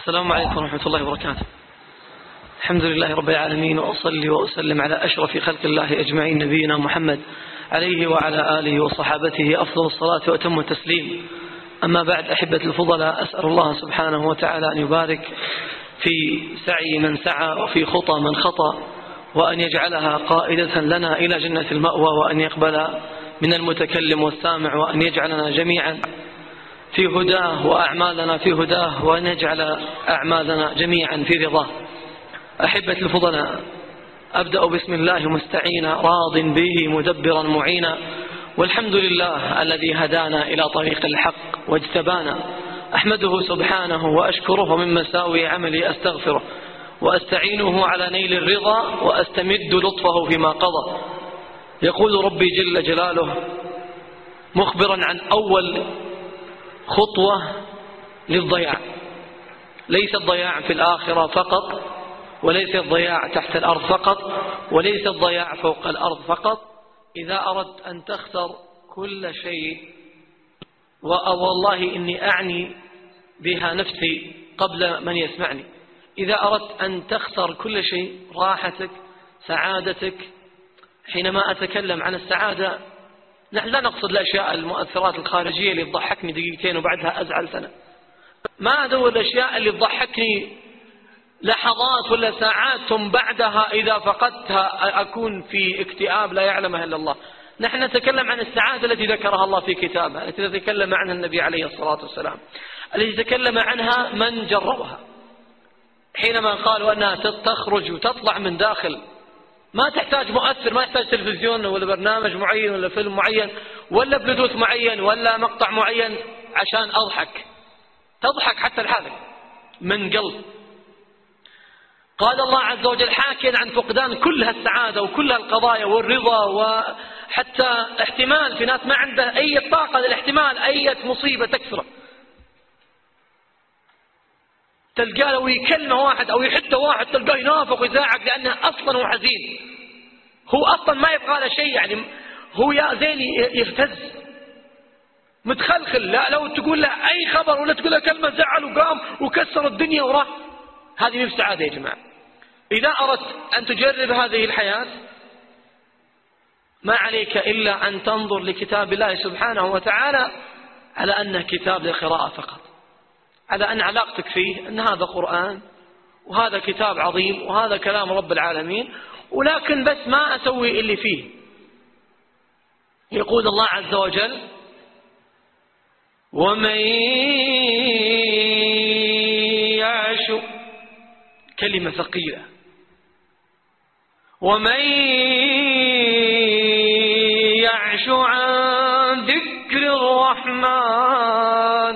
السلام عليكم ورحمة الله وبركاته. الحمد لله رب العالمين، وأصلي وأسلم على أشرف خلق الله أجمعين، نبينا محمد عليه وعلى آله وصحابته أفضل الصلاة وأتم التسليم. أما بعد، أحبة الفضلاء، أسأل الله سبحانه وتعالى أن يبارك في سعي من سعى وفي خطى من خطى، وأن يجعلها قائدة لنا إلى جنة المأوى، وأن يقبل من المتكلم والسامع، وأن يجعلنا جميعا في هداه وأعمالنا في هداه، وأن يجعل أعمالنا جميعا في رضاه. أحبة الفضلاء، أبدأ بسم الله مستعينا، راض به مدبرا معينا، والحمد لله الذي هدانا إلى طريق الحق واجتبانا. أحمده سبحانه وأشكره، ومن مساوي عملي أستغفره، وأستعينه على نيل الرضا، وأستمد لطفه فيما قضى. يقول ربي جل جلاله مخبرا عن أول خطوة للضياع. ليس الضياع في الآخرة فقط، وليس الضياع تحت الأرض فقط، وليس الضياع فوق الأرض فقط. إذا أردت أن تخسر كل شيء، والله إني أعني بها نفسي قبل من يسمعني، إذا أردت أن تخسر كل شيء، راحتك، سعادتك. حينما أتكلم عن السعادة، نحن لا نقصد الأشياء المؤثرات الخارجية اللي تضحكني دقيقتين وبعدها أزعل سنة. ما أدور الأشياء اللي تضحكني لحظات ولا ساعات، ثم بعدها إذا فقدتها أكون في اكتئاب لا يعلمها إلا الله. نحن نتكلم عن السعادة التي ذكرها الله في كتابه، التي تكلم عنها النبي عليه الصلاة والسلام، التي تكلم عنها من جربها، حينما قالوا أنها تخرج وتطلع من داخل. ما تحتاج مؤثر، ما يحتاج تلفزيون ولا برنامج معين ولا فيلم معين ولا بلوتوث معين ولا مقطع معين عشان أضحك. تضحك حتى لحالك من قلب. قال الله عز وجل حاكيا عن فقدان كل هالسعادة وكل هالقضايا والرضا، وحتى احتمال في ناس ما عنده أي طاقة للاحتمال أي مصيبة تكسره، تلقى له يكلمه واحد أو يحده واحد تلقاه ينافق ويزاعق، لأنه أصلا هو حزين، هو أصلا ما يبغى له شيء، يعني هو يا زين يهتز متخلخل. لا لو تقول له أي خبر ولا تقول له كلمة زعل وقام وكسر الدنيا وراه، هذه مش سعادة يا جماعة. إذا أردت أن تجرب هذه الحياة، ما عليك إلا أن تنظر لكتاب الله سبحانه وتعالى على أنه كتاب لقراءة فقط، على أن علاقتك فيه أن هذا قرآن وهذا كتاب عظيم وهذا كلام رب العالمين، ولكن بس ما أسوي اللي فيه. يقول الله عز وجل ومن يعش، كلمة ثقيلة، ومن يعش عن ذكر الرحمن.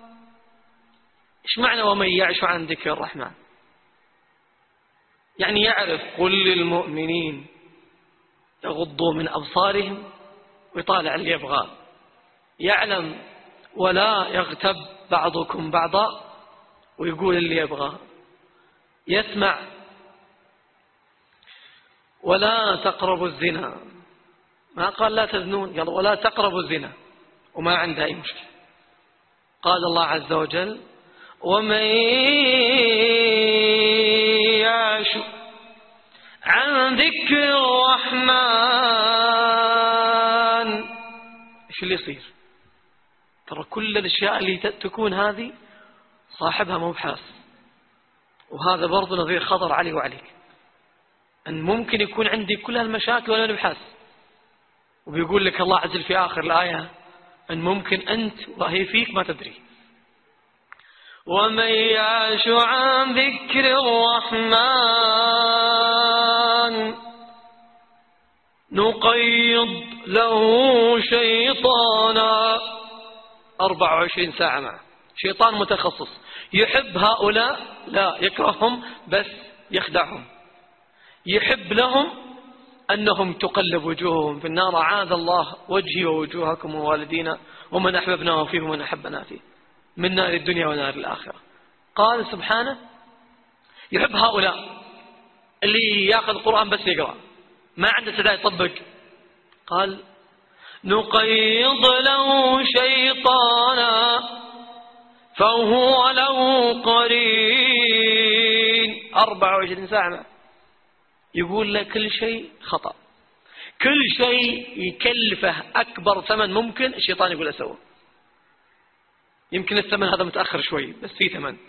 إيش معنى ومن يعش عن ذكر الرحمن؟ يعني يعرف قل للمؤمنين يغضوا من أبصارهم ويطالع اللي يبغاه، يعلم ولا يغتب بعضكم بعضا ويقول اللي يبغاه، يسمع ولا تقربوا الزنا. ما قال لا تزنون، قال ولا تقربوا الزنا، وما عنده أي مشكلة. قال الله عز وجل ومن يعش عن ذكر الرحمن. ايش اللي يصير؟ ترى كل الأشياء اللي تكون هذه صاحبها مو بحاس، وهذا برضو نظير خطر علي وعليك، أن ممكن يكون عندي كل هالمشاكل ولا نبحث. وبيقول لك الله عز وجل في آخر الآية أن ممكن أنت وهي فيك ما تدري. ومن يعش عن ذكر الرحمن نقيض له شيطانا. 24 ساعة معه شيطان متخصص، يحب هؤلاء لا يكرههم، بس يخدعهم، يحب لهم أنهم تقلب وجوههم في النار. عاذ الله وجهي ووجوهكم ووالدينا ومن أحببناه فيه ومن أحبنا فيه من نار الدنيا ونار الآخرة. قال سبحانه يحب هؤلاء اللي يأخذ القرآن بس يقرأ، ما عنده استعداد يطبق. قال نقيض له شيطانا فهو له قرين 24 ساعة. يقول له كل شيء خطأ، كل شيء يكلفه أكبر ثمن ممكن الشيطان يقول أسوه. يمكن الثمن هذا متأخر شوي بس في ثمن.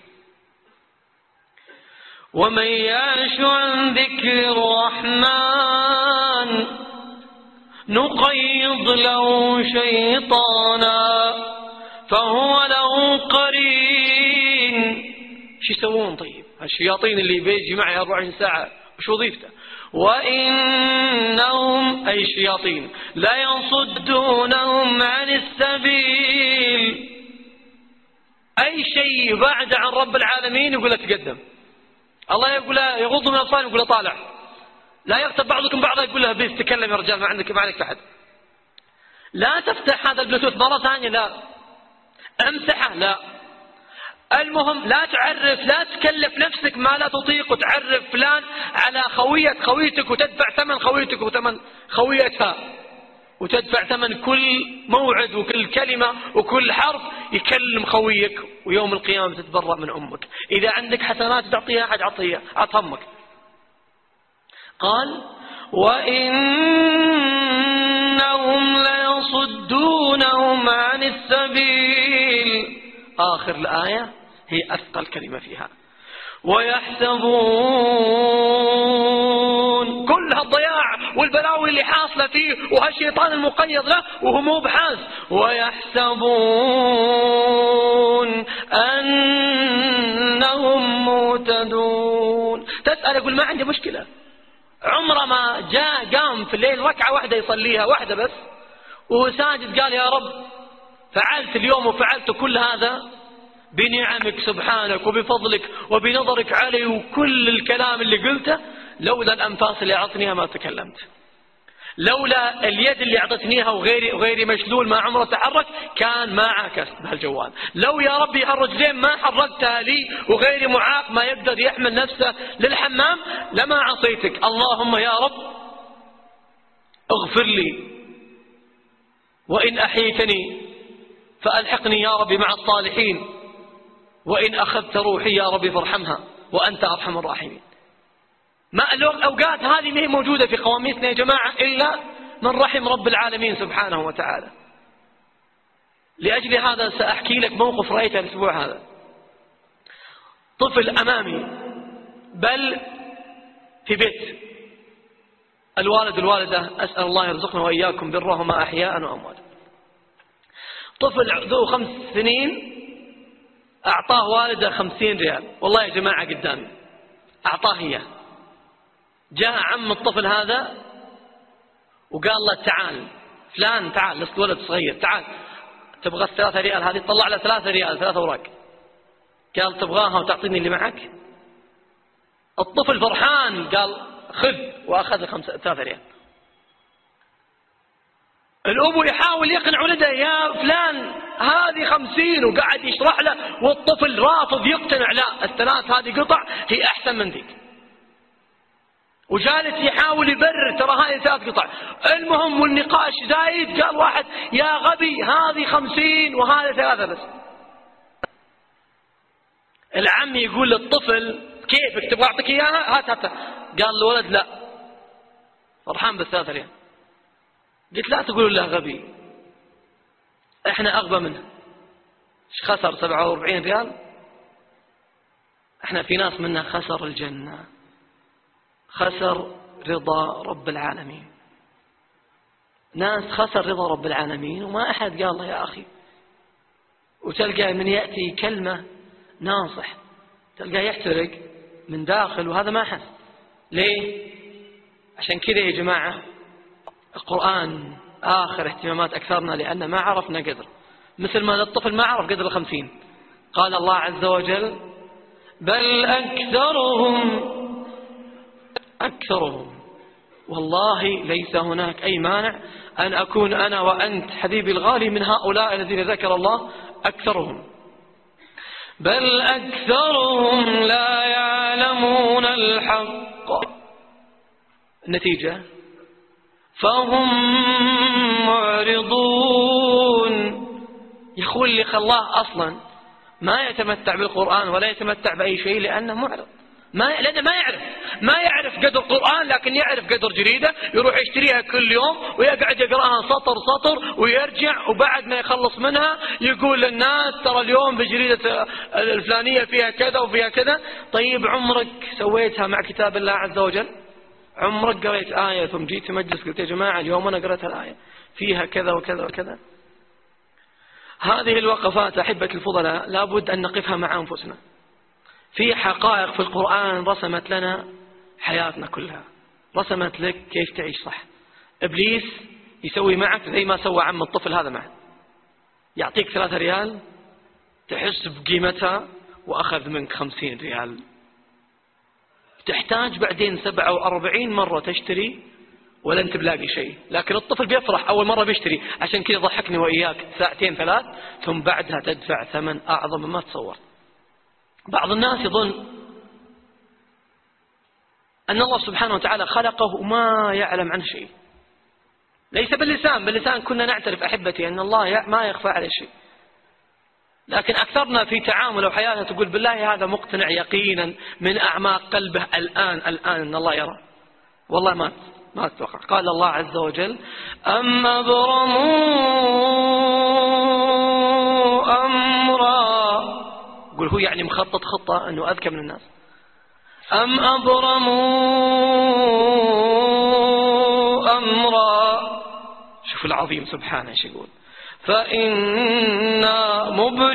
ومن يعش عن ذكر الرحمن نقيض له شيطانا فهو له قرين. شو يسوون طيب الشياطين اللي بيجي معي 24 ساعة وش وظيفته؟ وإنهم أي الشياطين لا يصدونهم عن السبيل. أي شيء بعد عن رب العالمين يقول له تقدم. الله يقول له يغض من الأبصار يقول له طالع. لا يغتب بعضكم بعضا يقول له بس تكلم يا رجال ما عليك أحد. لا تفتح هذا البلوتوث مرة ثانية، لا امسحه، لا. المهم لا تعرف، لا تكلف نفسك ما لا تطيق وتعرف فلان على خويتك وتدفع ثمن خويتك وثمن خويتها وتدفع ثمن كل موعد وكل كلمة وكل حرف يكلم خويك، ويوم القيامة تتبرأ من أمك. إذا عندك حسنات تعطيها أحد عطها أمك. قال وإنهم ليصدونهم عن السبيل. آخر الآية هي أثقل كلمة فيها. ويحسبون كل هالضياع والبلاوي اللي حاصلة فيه وهالشيطان المقيض له وهو مو بحاس. ويحسبون أنهم مهتدون. تسأل يقول ما عندي مشكلة، عمره ما جاء قام في الليل ركعة واحدة يصليها واحدة بس وساجد قال يا رب فعلت اليوم وفعلت كل هذا بنعمك سبحانك وبفضلك وبنظرك علي وكل الكلام اللي قلته. لولا الأنفاس اللي أعطنيها ما تكلمت، لولا اليد اللي أعطتنيها وغيري مشلول ما عمره تحرك كان ما عاكست بهالجوال، لو يا ربي هالرجلين ما حركتها لي وغيري معاق ما يقدر يحمل نفسه للحمام لما عصيتك. اللهم يا رب اغفر لي، وإن أحيتني فألحقني يا ربي مع الصالحين، وإن أخذت روحي يا ربي فارحمها وأنت أرحم الراحمين. ما الأوقات هذه ما هي موجودة في قواميسنا يا جماعة إلا من رحم رب العالمين سبحانه وتعالى. لأجل هذا سأحكي لك موقف رأيته الأسبوع هذا. طفل أمامي بل في بيت الوالد والوالدة، أسأل الله يرزقنا وإياكم برهما أحياء وأمواتا. طفل ذو 5 سنين أعطاه والده 50 ريال، والله يا جماعة قدامي أعطاه إياه. جاء عم الطفل هذا وقال له تعال فلان تعال، لست ولد صغير، تعال تبغى 3 ريال هذه؟ طلع له 3 ريال 3 أوراق. قال تبغاها وتعطيني اللي معك؟ الطفل فرحان قال خذ، وأخذ 3 ريال. الأبو يحاول يقنع ولده يا فلان هذه 50 وقاعد يشرح له، والطفل رافض يقتنع، لا الثلاث هذه قطع هي أحسن من ذيك، وجالس يحاول يبرر ترى هذه 3 قطع. المهم والنقاش زايد، قال واحد يا غبي هذه 50 وهذه 3 بس. العم يقول للطفل كيفك تبغى أعطيك إياها؟ هات. قال الولد لا، فرحان بس 3 ريال. قلت لا تقولوا له غبي، احنا أغبى منه. خسر 47 ريال، احنا في ناس منا خسر الجنة، خسر رضا رب العالمين. ناس خسر رضا رب العالمين وما أحد قال له يا أخي. وتلقى من يأتي كلمة ناصح تلقى يحترق من داخل وهذا ما حس. ليه؟ عشان كذا يا جماعة القرآن آخر اهتمامات أكثرنا، لأن ما عرفنا قدر، مثل ما الطفل ما عرف قدر 50. قال الله عز وجل بل أكثرهم والله ليس هناك أي مانع أن أكون أنا وأنت حبيبي الغالي من هؤلاء الذين ذكر الله أكثرهم، بل أكثرهم لا يعلمون الحق. النتيجة فهم معرضون. يا أخوي اللي خلاه أصلا ما يتمتع بالقرآن ولا يتمتع بأي شيء لأنه معرض، لأنه ما يعرف قدر القرآن، لكن يعرف قدر جريدة، يروح يشتريها كل يوم ويقعد يقرأها سطر سطر ويرجع، وبعد ما يخلص منها يقول للناس ترى اليوم بجريدة الفلانية فيها كذا وفيها كذا. طيب عمرك سويتها مع كتاب الله عز وجل؟ عمرك قرأت آية ثم جيت مجلس قلت يا جماعة اليوم أنا قرأت الآية فيها كذا وكذا وكذا؟ هذه الوقفات أحبة الفضلاء لابد أن نقفها مع أنفسنا. في حقائق في القرآن رسمت لنا حياتنا كلها، رسمت لك كيف تعيش صح. إبليس يسوي معك زي ما سوى عم الطفل هذا معه، يعطيك 3 ريال تحس بقيمتها وأخذ منك 50 ريال، تحتاج بعدين 47 مرة تشتري ولا أنت بلاقي شيء. لكن الطفل بيفرح أول مرة بيشتري، عشان كذا ضحكني وإياك 2 3 ثم بعدها تدفع ثمن أعظم مما تصور. بعض الناس يظن أن الله سبحانه وتعالى خلقه وما يعلم عنه شيء، ليس باللسان كنا نعترف أحبتي أن الله ما يخفى عليه شيء، لكن أكثرنا في تعامل وحياته تقول بالله هذا مقتنع يقينا من أعماق قلبه الآن أن الله يرى. والله ما أتوقع. قال الله عز وجل أم أبرموا أمرا، قل هو يعني مخطط خطة أنه أذكى من الناس. أم أبرموا أمرا، شوف العظيم سبحانه ايش يقول، فإنا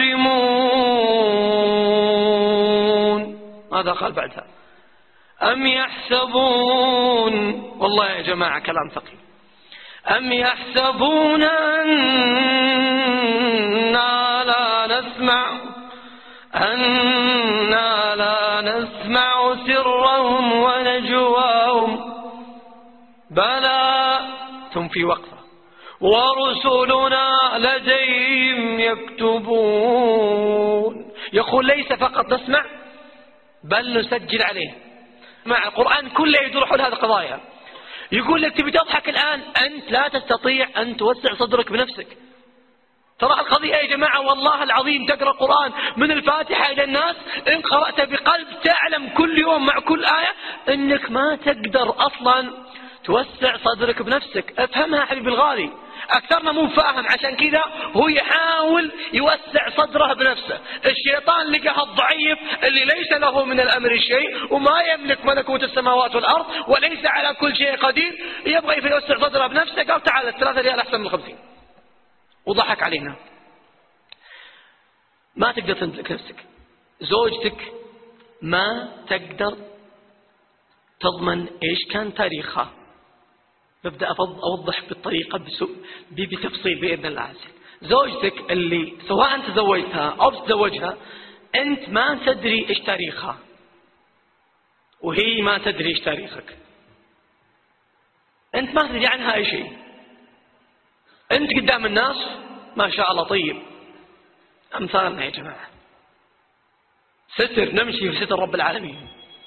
مبرمون. ماذا قال بعدها؟ أم يحسبون، والله يا جماعة كلام ثقيل، أم يحسبون أننا لا نسمع سرهم ونجواهم، بلى، ثم في وقفة، ورسلنا لديهم يكتبون. يقول ليس فقط نسمع بل نسجل عليه. مع القرآن كله يدور حول هذه القضايا. يقول لك تبي تضحك الآن، أنت لا تستطيع أن توسع صدرك بنفسك. ترى القضية يا جماعة والله العظيم تقرأ القرآن من الفاتحة إلى الناس إن قرأت بقلب تعلم كل يوم مع كل آية إنك ما تقدر أصلا توسع صدرك بنفسك. افهمها حبيبي الغالي، أكثرنا مو فاهم، عشان كذا هو يحاول يوسع صدره بنفسه. الشيطان لقاه الضعيف اللي ليس له من الأمر شيء وما يملك ملكوت السماوات والأرض وليس على كل شيء قدير، يبغى يوسع صدره بنفسه. قال تعال 3 ريال أحسن من 50، وضحك علينا. ما تقدر تملك نفسك، زوجتك ما تقدر تضمن إيش كان تاريخها. ببدأ أوضح بالطريقة بتفصيل بإذن الله عز وجل. زوجتك اللي سواء تزوجتها أو تزوجها أنت ما تدري إيش تاريخها وهي ما تدري إيش تاريخك. أنت ما تدري عنها أي شيء. أنت قدام الناس ما شاء الله طيب، أمثالنا يا جماعة ستر، نمشي في ستر رب العالمين.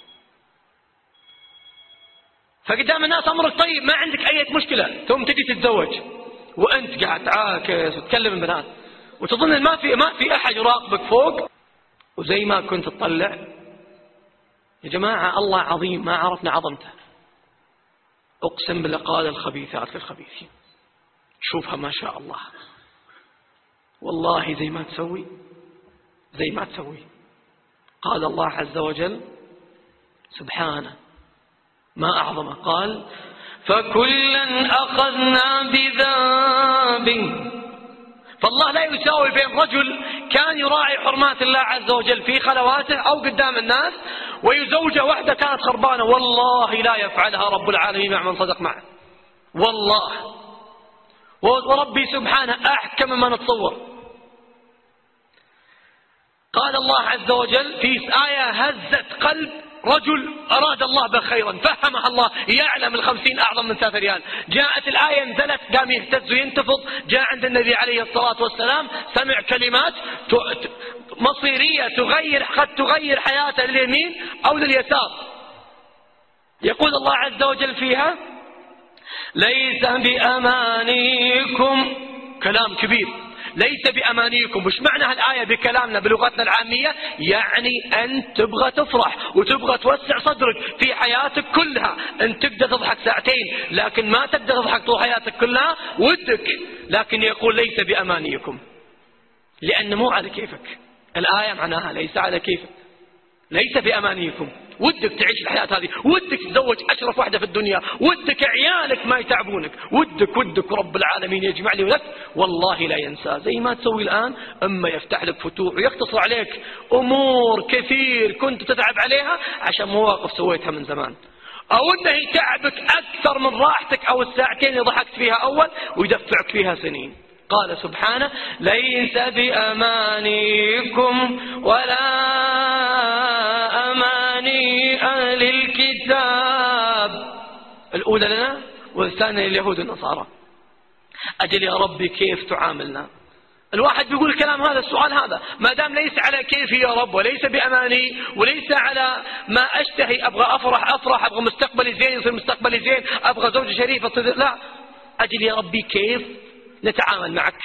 فقدام الناس أمرك طيب ما عندك أي مشكلة، ثم تجي تتزوج وأنت قاعد تعاكس وتكلم البنات وتظن إن ما في أحد يراقبك فوق، وزي ما كنت تطلع. يا جماعة الله عظيم ما عرفنا عظمته. أقسم بالله قال الخبيثات للخبيثين، شوفها ما شاء الله والله زي ما تسوي. قال الله عز وجل سبحانه ما أعظمه، قال فكلا أخذنا بذنبه. فالله لا يساوي بين رجل كان يراعي حرمات الله عز وجل في خلواته أو قدام الناس ويزوج واحدة كانت خربانة. والله لا يفعلها رب العالمين مع من صدق معه، والله. وربي سبحانه أحكم مما نتصور. قال الله عز وجل في آية هزت قلب رجل أراد الله به خيرا فهمها الله، يعلم 50 أعظم من 3 ريال. جاءت الآية نزلت قام يهتز وينتفض، جاء عند النبي عليه الصلاة والسلام سمع كلمات مصيرية قد تغير حياته لليمين أو لليسار. يقول الله عز وجل فيها ليس بأمانيكم، كلام كبير، ليس بأمانيكم. وش معنى هالآية بكلامنا بلغتنا العامية؟ يعني أنت تبغى تفرح وتبغى توسع صدرك في حياتك كلها. أنت تقدر تضحك ساعتين لكن ما تقدر تضحك طول حياتك كلها ودك، لكن يقول ليس بأمانيكم، لأن مو على كيفك. الآية معناها ليس على كيفك، ليس بأمانيكم. ودك تعيش الحياة هذه، ودك تتزوج أشرف واحدة في الدنيا، ودك عيالك ما يتعبونك، ودك رب العالمين يجمع لي ولك والله لا ينسى. زي ما تسوي الآن، أما يفتح لك فتوح ويقتصر عليك أمور كثير كنت تتعب عليها عشان مواقف سويتها من زمان، أو أنه يتعبك أكثر من راحتك أو الساعتين اللي ضحكت فيها أول ويدفعك فيها سنين. قال سبحانه ليس بأمانيكم ولا أماني أهل الكتاب. الأولى لنا والثانية لليهود والنصارى. أجل يا ربي كيف تعاملنا؟ الواحد بيقول الكلام هذا، السؤال هذا، ما دام ليس على كيفي يا رب وليس بأماني وليس على ما أشتهي، أبغى أفرح، أبغى مستقبلي زين يصير مستقبلي زين، أبغى زوجة شريفة تصير، لا. أجل يا ربي كيف نتعامل معك؟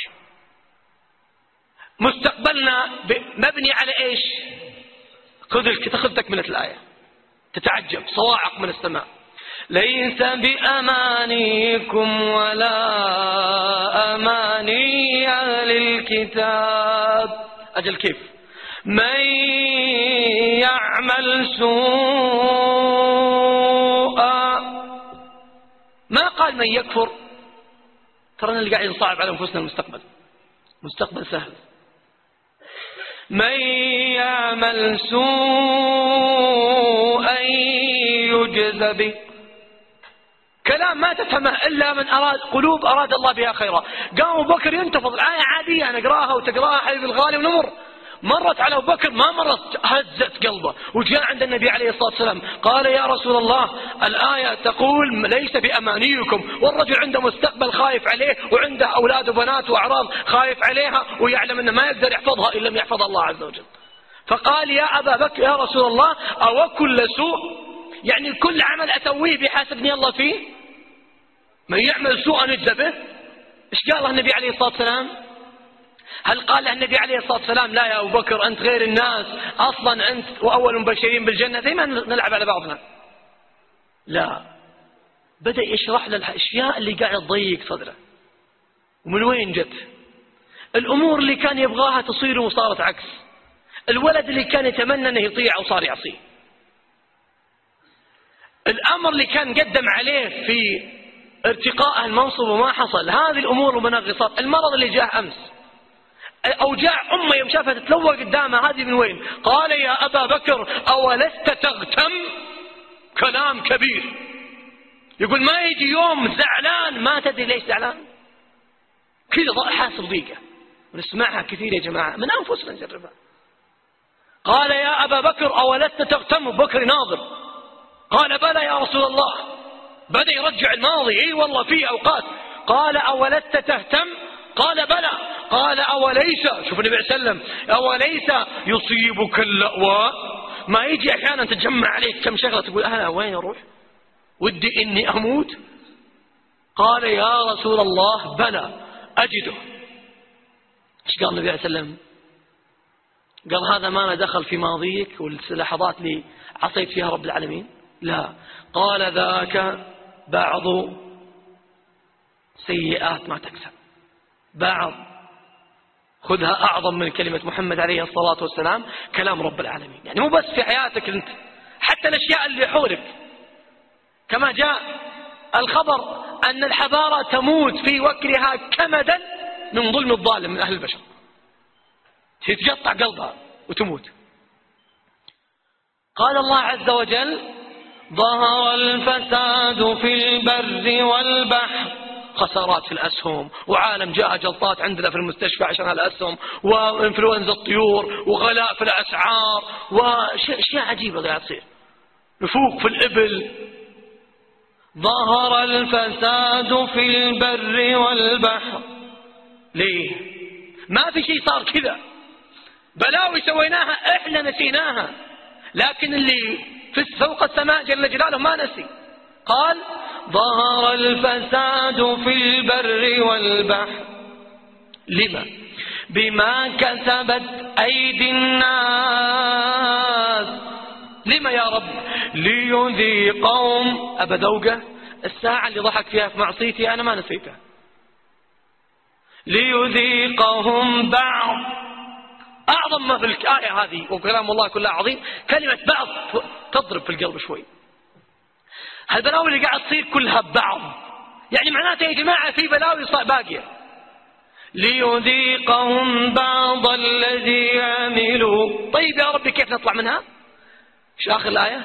مستقبلنا مبني على إيش؟ خذ تكملة الآية تتعجب، صواعق من السماء. ليس بأمانيكم ولا أماني أهل الكتاب. أجل كيف؟ من يعمل سوءا، ما قال من يكفر. ترى اللي قاعد نصعب على أنفسنا المستقبل، مستقبل سهل. من يعمل سوءا يجز به. كلام ما تفهمه إلا من أراد الله بها خيرا. قام أبو بكر ينتفض، الآية عادية نقراها وتقراها حبيب الغالي ونمر. مرت على أبو بكر ما مرت، هزت قلبه وجاء عند النبي عليه الصلاة والسلام قال يا رسول الله الآية تقول ليس بأمانيكم، والرجل عنده مستقبل خايف عليه وعنده أولاد وبنات وأعراض خايف عليها ويعلم أنه ما يقدر يحفظها إن لم يحفظ الله عز وجل. فقال يا أبا بكر يا رسول الله أو كل سوء، يعني كل عمل أسويه بيحاسبني الله فيه؟ من يعمل سوءا يجزى به. إيش قال النبي عليه الصلاة والسلام؟ هل قال النبي عليه الصلاة والسلام لا يا أبو بكر أنت غير الناس، أصلا أنت وأول مبشرين بالجنة، زي ما نلعب على بعضنا؟ لا، بدأ يشرح له الأشياء اللي قاعد تضيق صدره ومن وين جت، الأمور اللي كان يبغاها تصير وصارت عكس، الولد اللي كان يتمنى أنه يطيع وصار يعصيه، الأمر اللي كان قدم عليه في ارتقاء المنصب وما حصل، هذه الأمور ومنغصات، المرض اللي جاء أمس، أوجاع أمه يوم شافها تتلوى قدامها، هذه من وين؟ قال يا أبا بكر أولست تغتم؟ كلام كبير، يقول ما يجي يوم زعلان ما تدري ليش زعلان، كذا حاسب ضيقة، ونسمعها كثير يا جماعة من أنفسنا نجربها. قال يا أبا بكر أولست تغتم؟ بكر ناظر، قال بلى يا رسول الله، بدأ يرجع الماضي، اي والله في أوقات. قال أولست تهتم؟ قال بلى. قال أوليس، شوف النبي عليه وسلم، أوليس يصيبك اللأواء؟ ما يجي أحيانا تتجمع عليك كم شغلة تقول أنا وين أروح ودي إني أموت؟ قال يا رسول الله بلى أجده. ايش قال النبي عليه وسلم؟ قال هذا ما دخل في ماضيك واللحظات اللي عصيت فيها رب العالمين؟ لا، قال ذاك بعض سيئات ما تكسب، بعض، خذها أعظم من كلمة محمد عليه الصلاة والسلام، كلام رب العالمين. يعني مو بس في حياتك أنت، حتى الأشياء اللي حولك، كما جاء الخبر أن الحضارة تموت في وكرها كمدا من ظلم الظالم من أهل البشر، تتقطع قلبها وتموت. قال الله عز وجل ظهر الفساد في البر والبحر، خسارات في الأسهم، وعالم جاء جلطات عندنا في المستشفى عشان الأسهم، وإنفلونزا الطيور، وغلاء في الأسعار، وأشياء عجيبة قاعد تصير، نفوق في الإبل. ظهر الفساد في البر والبحر. ليه؟ ما في شيء صار كذا، بلاوي سويناها إحنا نسيناها، لكن اللي في فوق السماء جل جلاله ما نسي. قال ظهر الفساد في البر والبحر. لما؟ بما كسبت أيدي الناس. لما يا رب؟ ليذيقهم. أبذوقه الساعة اللي ضحك فيها في معصيتي أنا ما نسيتها. ليذيقهم بعض. أعظم ما في الآية هذه وكلام الله كلها عظيم كلمة بعض تضرب في القلب شوي. هالبلاوي اللي قاعد تصير كلها بعض، يعني معناته يا جماعة في بلاوي باقية. ليذيقهم بعض الذي عملوا. طيب يا ربي كيف نطلع منها؟ ايش آخر الآية؟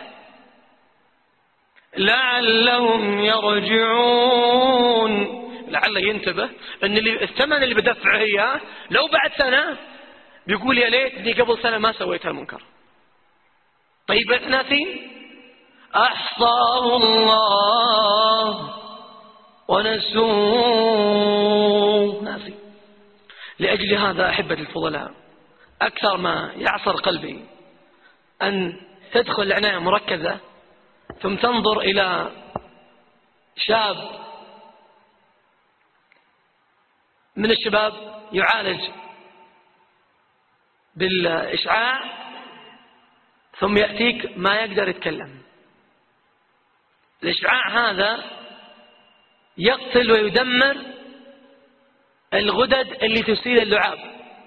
لعلهم يرجعون. لعله ينتبه ان الثمن اللي بدفعه اياه لو بعد سنة بيقول يا ليتني قبل سنة ما سويت المنكر. طيب ناسين؟ أحصاه الله ونسوه. ناسي. لأجل هذا أحبتي الفضلاء أكثر ما يعصر قلبي أن تدخل العناية مركزة ثم تنظر إلى شاب من الشباب يعالج بالإشعاع ثم يأتيك ما يقدر يتكلم. الإشعاع هذا يقتل ويدمر الغدد اللي تسيل اللعاب.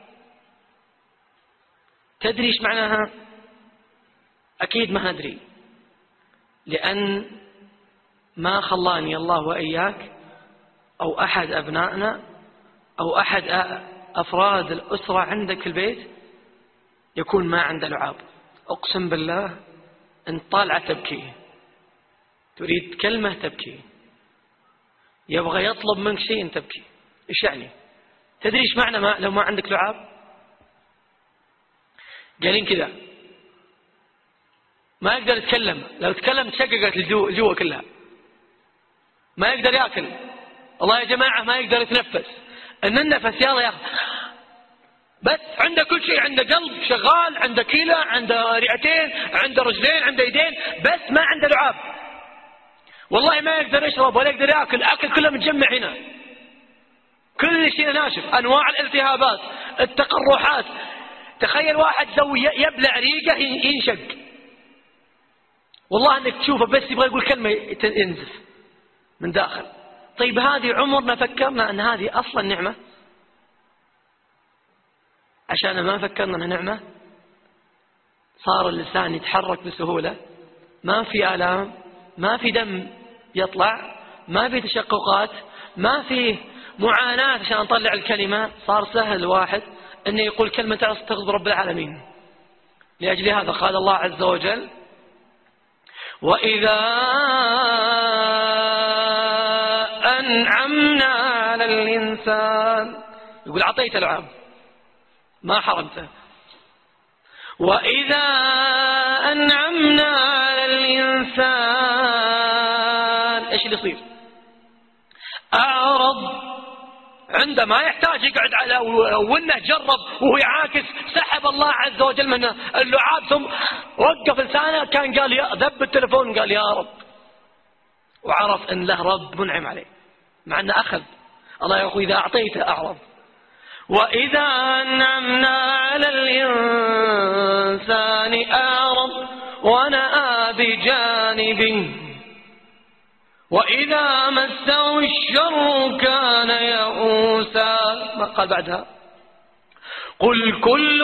تدري ايش معناها؟ أكيد ما أدري، لأن ما خلاني الله وإياك أو أحد أبنائنا أو أحد أفراد الأسرة عندك في البيت يكون ما عنده لعاب. أقسم بالله إن طالعة تبكي، تريد كلمة تبكي، يبغى يطلب منك شيء تبكي. إيش يعني؟ تدري إيش معنى لو ما عندك لعاب؟ قالين كذا ما يقدر يتكلم، لو تكلم تشققت الجوة كلها، ما يقدر يأكل. الله يا جماعة ما يقدر يتنفس، إن النفس يلا ياخذ. بس عنده كل شيء، عنده قلب شغال، عنده كلى، عنده رئتين، عنده رجلين، عنده يدين، بس ما عنده لعاب. والله ما يقدر يشرب ولا يقدر يأكل، أكل كله متجمع هنا، كل شيء ناشف، أنواع الالتهابات، التقرحات. تخيل واحد يبلع ريقه ينشق، والله انك تشوفه بس يبغى يقول كلمة ينزف من داخل. طيب هذه عمرنا فكرنا ان هذه اصلا نعمة؟ عشان ما فكرنا انها نعمة صار اللسان يتحرك بسهولة، ما في آلام، ما في دم يطلع، ما في تشققات، ما في معاناة عشان نطلع الكلمة. صار سهل الواحد انه يقول كلمة تغضب رب العالمين. لأجل هذا قال الله عز وجل: وإذا أنعمنا على الإنسان، يقول أعطيت العام ما حرمته. وإذا أنعمنا على الإنسان إيش اللي يصير؟ أعرض. عندما يحتاج يقعد على وانه جرب وهو يعاكس سحب الله عز وجل منه اللعاب ثم وقف لسانه، كان قال يا ذب التلفون قال يا رب، وعرف ان له رب منعم عليه مع انه اخذ. الله يقول اذا اعطيته اعرض. واذا انعمنا على الانسان اعرض ونأى بجانبه وإذا مسه الشر كان يئوسا. ما قال بعدها؟ قل كل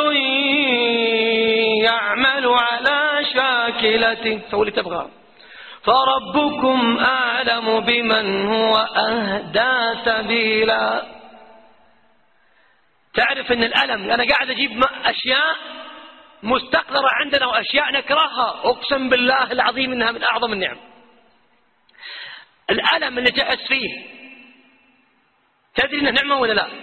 يعمل على شاكلته، سوي اللي تبغى، فربكم أعلم بمن هو أهدى سبيلا. تعرف أن الألم، أنا قاعد أجيب أشياء مستقذرة عندنا وأشياء نكرهها، أقسم بالله العظيم إنها من أعظم النعم. الألم اللي تحس فيه تدري انه نعمة ولا لا؟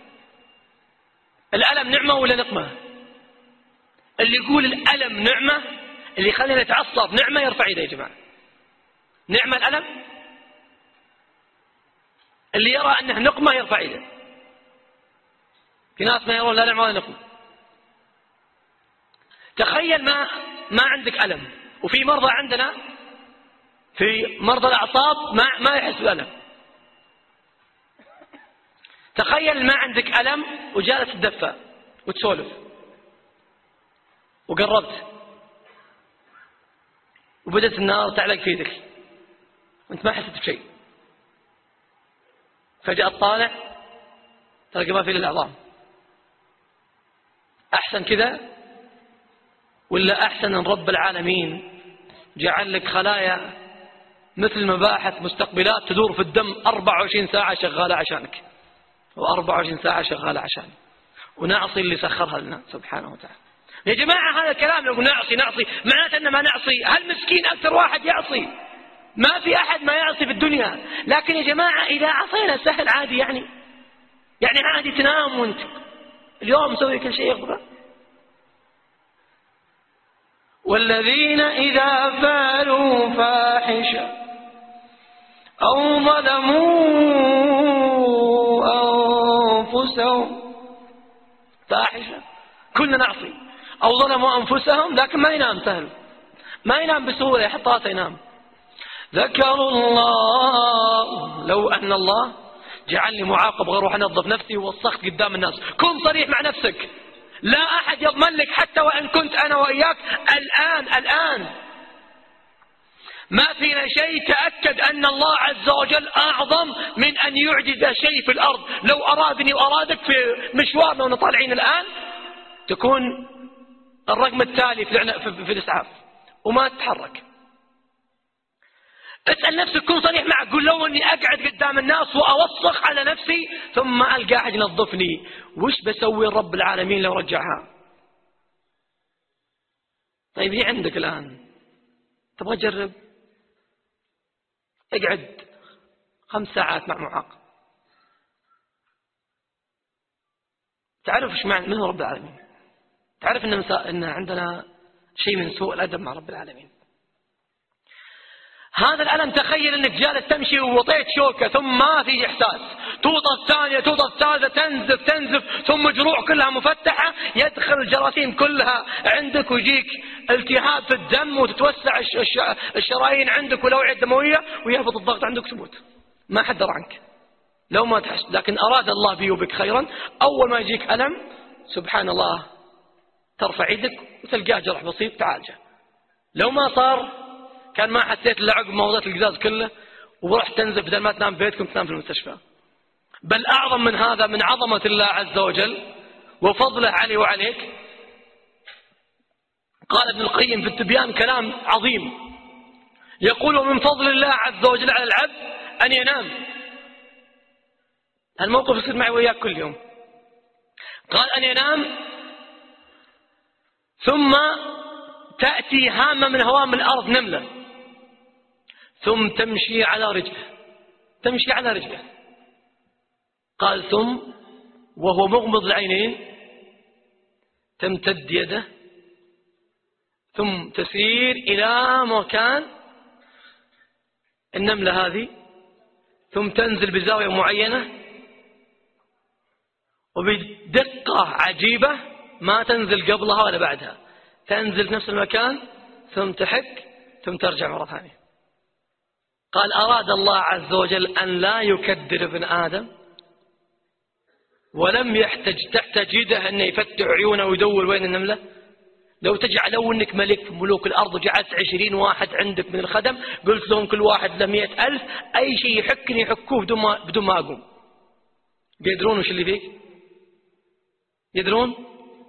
الألم نعمة ولا نقمة؟ اللي يقول الألم نعمة، اللي يخلينا نتعصب نعمة، يرفع يده يا جماعة. نعمة الألم؟ اللي يرى أنه نقمة يرفع يده. في ناس ما يرون لا نعمة ولا نقمة. تخيل ما عندك ألم، وفي مرضى عندنا في مرضى الأعصاب ما يحس بالألم. تخيل ما عندك ألم وجالس تدفى وتسولف وقربت وبدت النار تعلق في يدك وانت ما حسيت بشيء، فجأة تطالع تلقى ما في إلا العظام. أحسن كذا ولا أحسن أن رب العالمين جعل لك خلايا مثل مباحث مستقبلات تدور في الدم 24 ساعة شغالة عشانك، و24 ساعة شغالة عشانك، ونعصي اللي سخرها لنا سبحانه وتعالى. يا جماعة هذا الكلام لو نعصي معناته أن ما نعصي، هل مسكين أكثر واحد يعصي؟ ما في أحد ما يعصي في الدنيا، لكن يا جماعة إذا عصينا سهل عادي، يعني عادي تنام وانت اليوم مسوي كل شيء يغضب. والذين إذا فعلوا فاحشة أو ظلموا أنفسهم، فاحشة كلنا نعصي، أو ظلموا أنفسهم، لكن ما ينام سهل، ما ينام بسهولة، يحط راسه ينام. ذكروا الله، لو أن الله جعلني معاقب غير روح أنظف نفسي ووسخت قدام الناس. كن صريح مع نفسك، لا أحد يضمن لك حتى وإن كنت أنا وإياك الآن ما فينا شيء. تأكد أن الله عز وجل أعظم من أن يعجز شيء في الأرض. لو أرادني وأرادك في مشوارنا ونطالعين الآن تكون الرقم التالي في الإسعاف وما تتحرك. اسأل نفسك، كن صريح معك، قل لو أني أقعد قدام الناس وأوسخ على نفسي ثم ألقى أحد ينظفني، وش بسوي رب العالمين لو رجعها؟ طيب هي عندك الآن، تبغى تجرب؟ اقعد 5 ساعات مع معاق، تعرف ايش معنى من هو رب العالمين، تعرف إن عندنا شيء من سوء الأدب مع رب العالمين. هذا الألم، تخيل أنك جالس تمشي ووطيت شوكة ثم ما في إحساس، توطى الثانية توطى الثالثة، تنزف ثم جروح كلها مفتحة، يدخل الجراثيم كلها عندك ويجيك التهاب في الدم وتتوسع الشرايين عندك والأوعية الدموية ويهبط الضغط عندك تموت. ما حد درى عنك لو ما تحس، لكن أراد الله بي وبك خيرا، أول ما يجيك ألم سبحان الله ترفع يدك وتلقاه جرح بسيط تعالجه. لو ما صار كان ما حسيت إلا عقب ما وضعت القزاز كله ورحت تنزف بدل ما تنام بيتكم تنام في المستشفى. بل أعظم من هذا، من عظمة الله عز وجل وفضله علي وعليك، قال ابن القيم في التبيان كلام عظيم، يقول من فضل الله عز وجل على العبد أن ينام. هالموقف يصير معي وياك كل يوم. قال أن ينام ثم تأتي هامة من هوام الأرض نملة ثم تمشي على رجله، قال ثم وهو مغمض العينين تمتد يده ثم تسير إلى مكان النملة هذه ثم تنزل بزاوية معينة وبدقة عجيبة، ما تنزل قبلها ولا بعدها، تنزل في نفس المكان ثم تحك ثم ترجع مرة ثانية. قال أراد الله عز وجل أن لا يكدر ابن آدم ولم تحتاج يده أنه يفتح عيونه ويدور وين النملة. لو تجعل أنك ملك في ملوك الأرض وجعلت 20 واحد عندك من الخدم قلت لهم كل واحد له 100,000 أي شيء يحكني يحكوه بدون ما أقوم، بيدرون وش اللي فيك؟ يدرون؟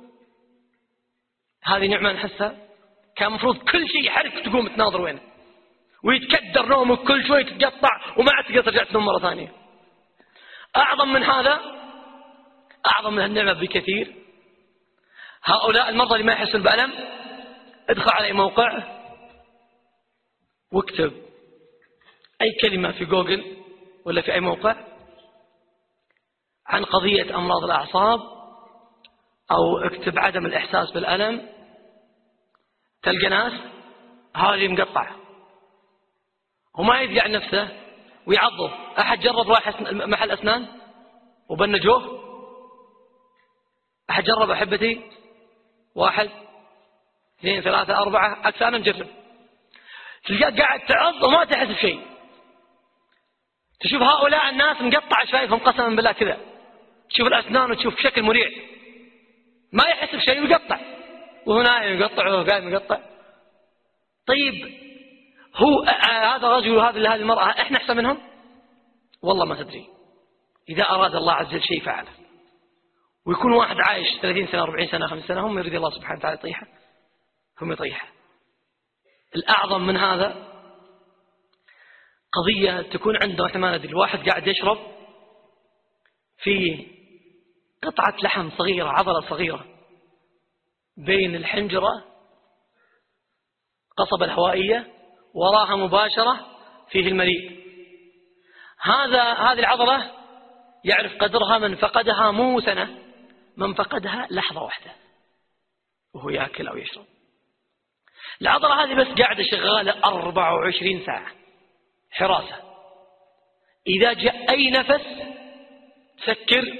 هذه نعمة نحسها. كان مفروض كل شيء يحرك تقوم تناظر وينه ويتكدر نومك كل شوي تتقطع وما عاد تقدر ترجع تنوم مرة ثانية. أعظم من هذا، أعظم من النعمة بكثير. هؤلاء المرضى اللي ما يحسون بألم، ادخل على أي موقع واكتب أي كلمة في جوجل ولا في أي موقع عن قضية أمراض الأعصاب أو اكتب عدم الإحساس بالألم، تلقى ناس هذه مقطع وما يدقع نفسه ويعضه. أحد جرب راح محل أسنان وبنجوه؟ أحد جرب أحبتي؟ 1 2 3 4 أكثر أنا مجرب. تلقى قاعد تعض وما تحس بشيء. تشوف هؤلاء الناس مقطع شايفهم قسما بالله كذا تشوف الأسنان وتشوف شكل مريع، ما يحس بشيء ويقطع، وهو نايم يقطع وهو قايم يقطع. طيب هو هذا الرجل وهذه المرأة احنا احسن منهم؟ والله ما تدري. إذا أراد الله عز وجل شيء فعله. ويكون واحد عايش 30 سنة 40 سنة 50 سنة، هم يريد الله سبحانه وتعالى يطيحه، هم يطيحه. الأعظم من هذا قضية تكون عنده احنا ما ندري، الواحد قاعد يشرب في قطعة لحم صغيرة، عضلة صغيرة بين الحنجرة قصبة الهوائية، وراها مباشرة فيه المريء. هذه العضلة يعرف قدرها من فقدها مو سنة، من فقدها لحظة واحدة وهو يأكل أو يشرب. العضلة هذه بس قاعدة شغالة 24 ساعة حراسة. إذا جاء أي نفس تسكر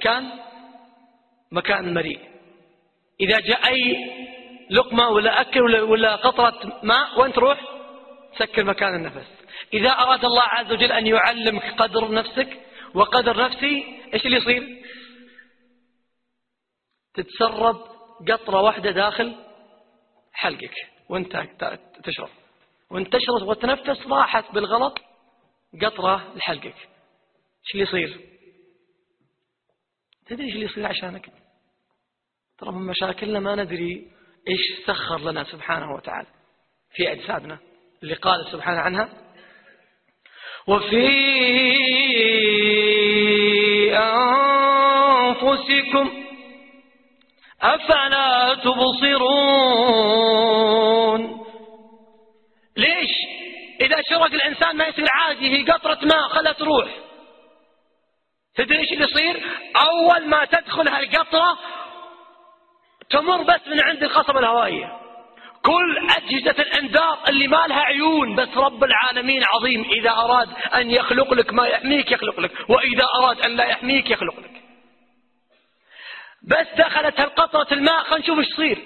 مكان المريء، إذا جاء أي لقمة ولا أكل ولا قطرة ماء وين تروح؟ تسكر مكان النفس. إذا أراد الله عز وجل أن يعلمك قدر نفسك وقدر نفسي، إيش اللي يصير؟ تتسرب قطرة واحدة داخل حلقك وانت تشرب، وانت تشرب وتنفس راحت بالغلط قطرة لحلقك، إيش اللي يصير؟ تدري إيش اللي يصير عشانك؟ ترى من مشاكلنا ما ندري إيش سخر لنا سبحانه وتعالى في أجسادنا، اللي قال سبحانه عنها: وفي أنفسكم أفلا تبصرون. ليش؟ إذا شرق الإنسان ما يصير عادي، هي قطرة ماء خلها تروح. تدري إيش اللي يصير؟ أول ما تدخل هالقطرة تمر بس من عند القصبة الهوائية. كل أجهزة الإنذار اللي ما لها عيون، بس رب العالمين عظيم، إذا أراد أن يخلق لك ما يحميك يخلق لك، وإذا أراد أن لا يحميك يخلق لك. بس دخلت هالقطرة الماء خلينا نشوف ايش يصير.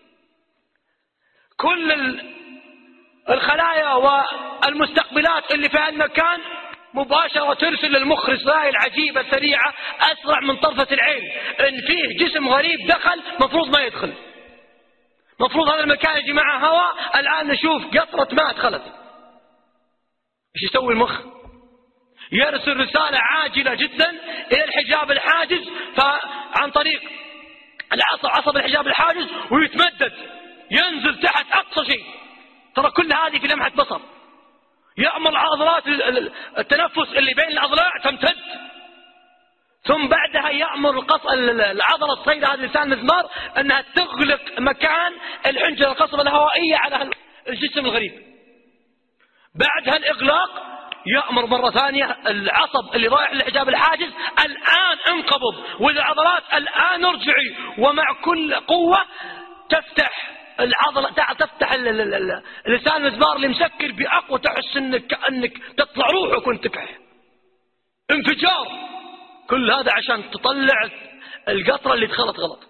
كل الخلايا والمستقبلات اللي في هالمكان مباشرة ترسل للمخ رسائل عجيبة سريعة أسرع من طرفة العين، إن فيه جسم غريب دخل مفروض ما يدخل، مفروض هذا المكان يجي معه هواء. الآن نشوف قطرة ماء دخلت، ايش يسوي المخ؟ يرسل رسالة عاجلة جدا إلى الحجاب الحاجز، فعن طريق عصب الحجاب الحاجز، ويتمدد ينزل تحت أقصى شيء. ترى كل هذه في لمحة بصر. يأمر عضلات التنفس اللي بين الأضلاع تمتد، ثم بعدها يأمر العضلة الصغيرة هذه لسان المزمار أنها تغلق مكان الحنجرة القصبة الهوائية على الجسم الغريب. بعد هالإغلاق يأمر مرة ثانية العصب اللي رايح للحجاب الحاجز الآن انقبض، والعضلات الآن ارجعي، ومع كل قوة تفتح العضلة، تفتح لسان المزمار اللي مسكر بأقوى، تحس انك كأنك تطلع روحك وانت تكح، انفجار. كل هذا عشان تطلع القطرة اللي دخلت غلط.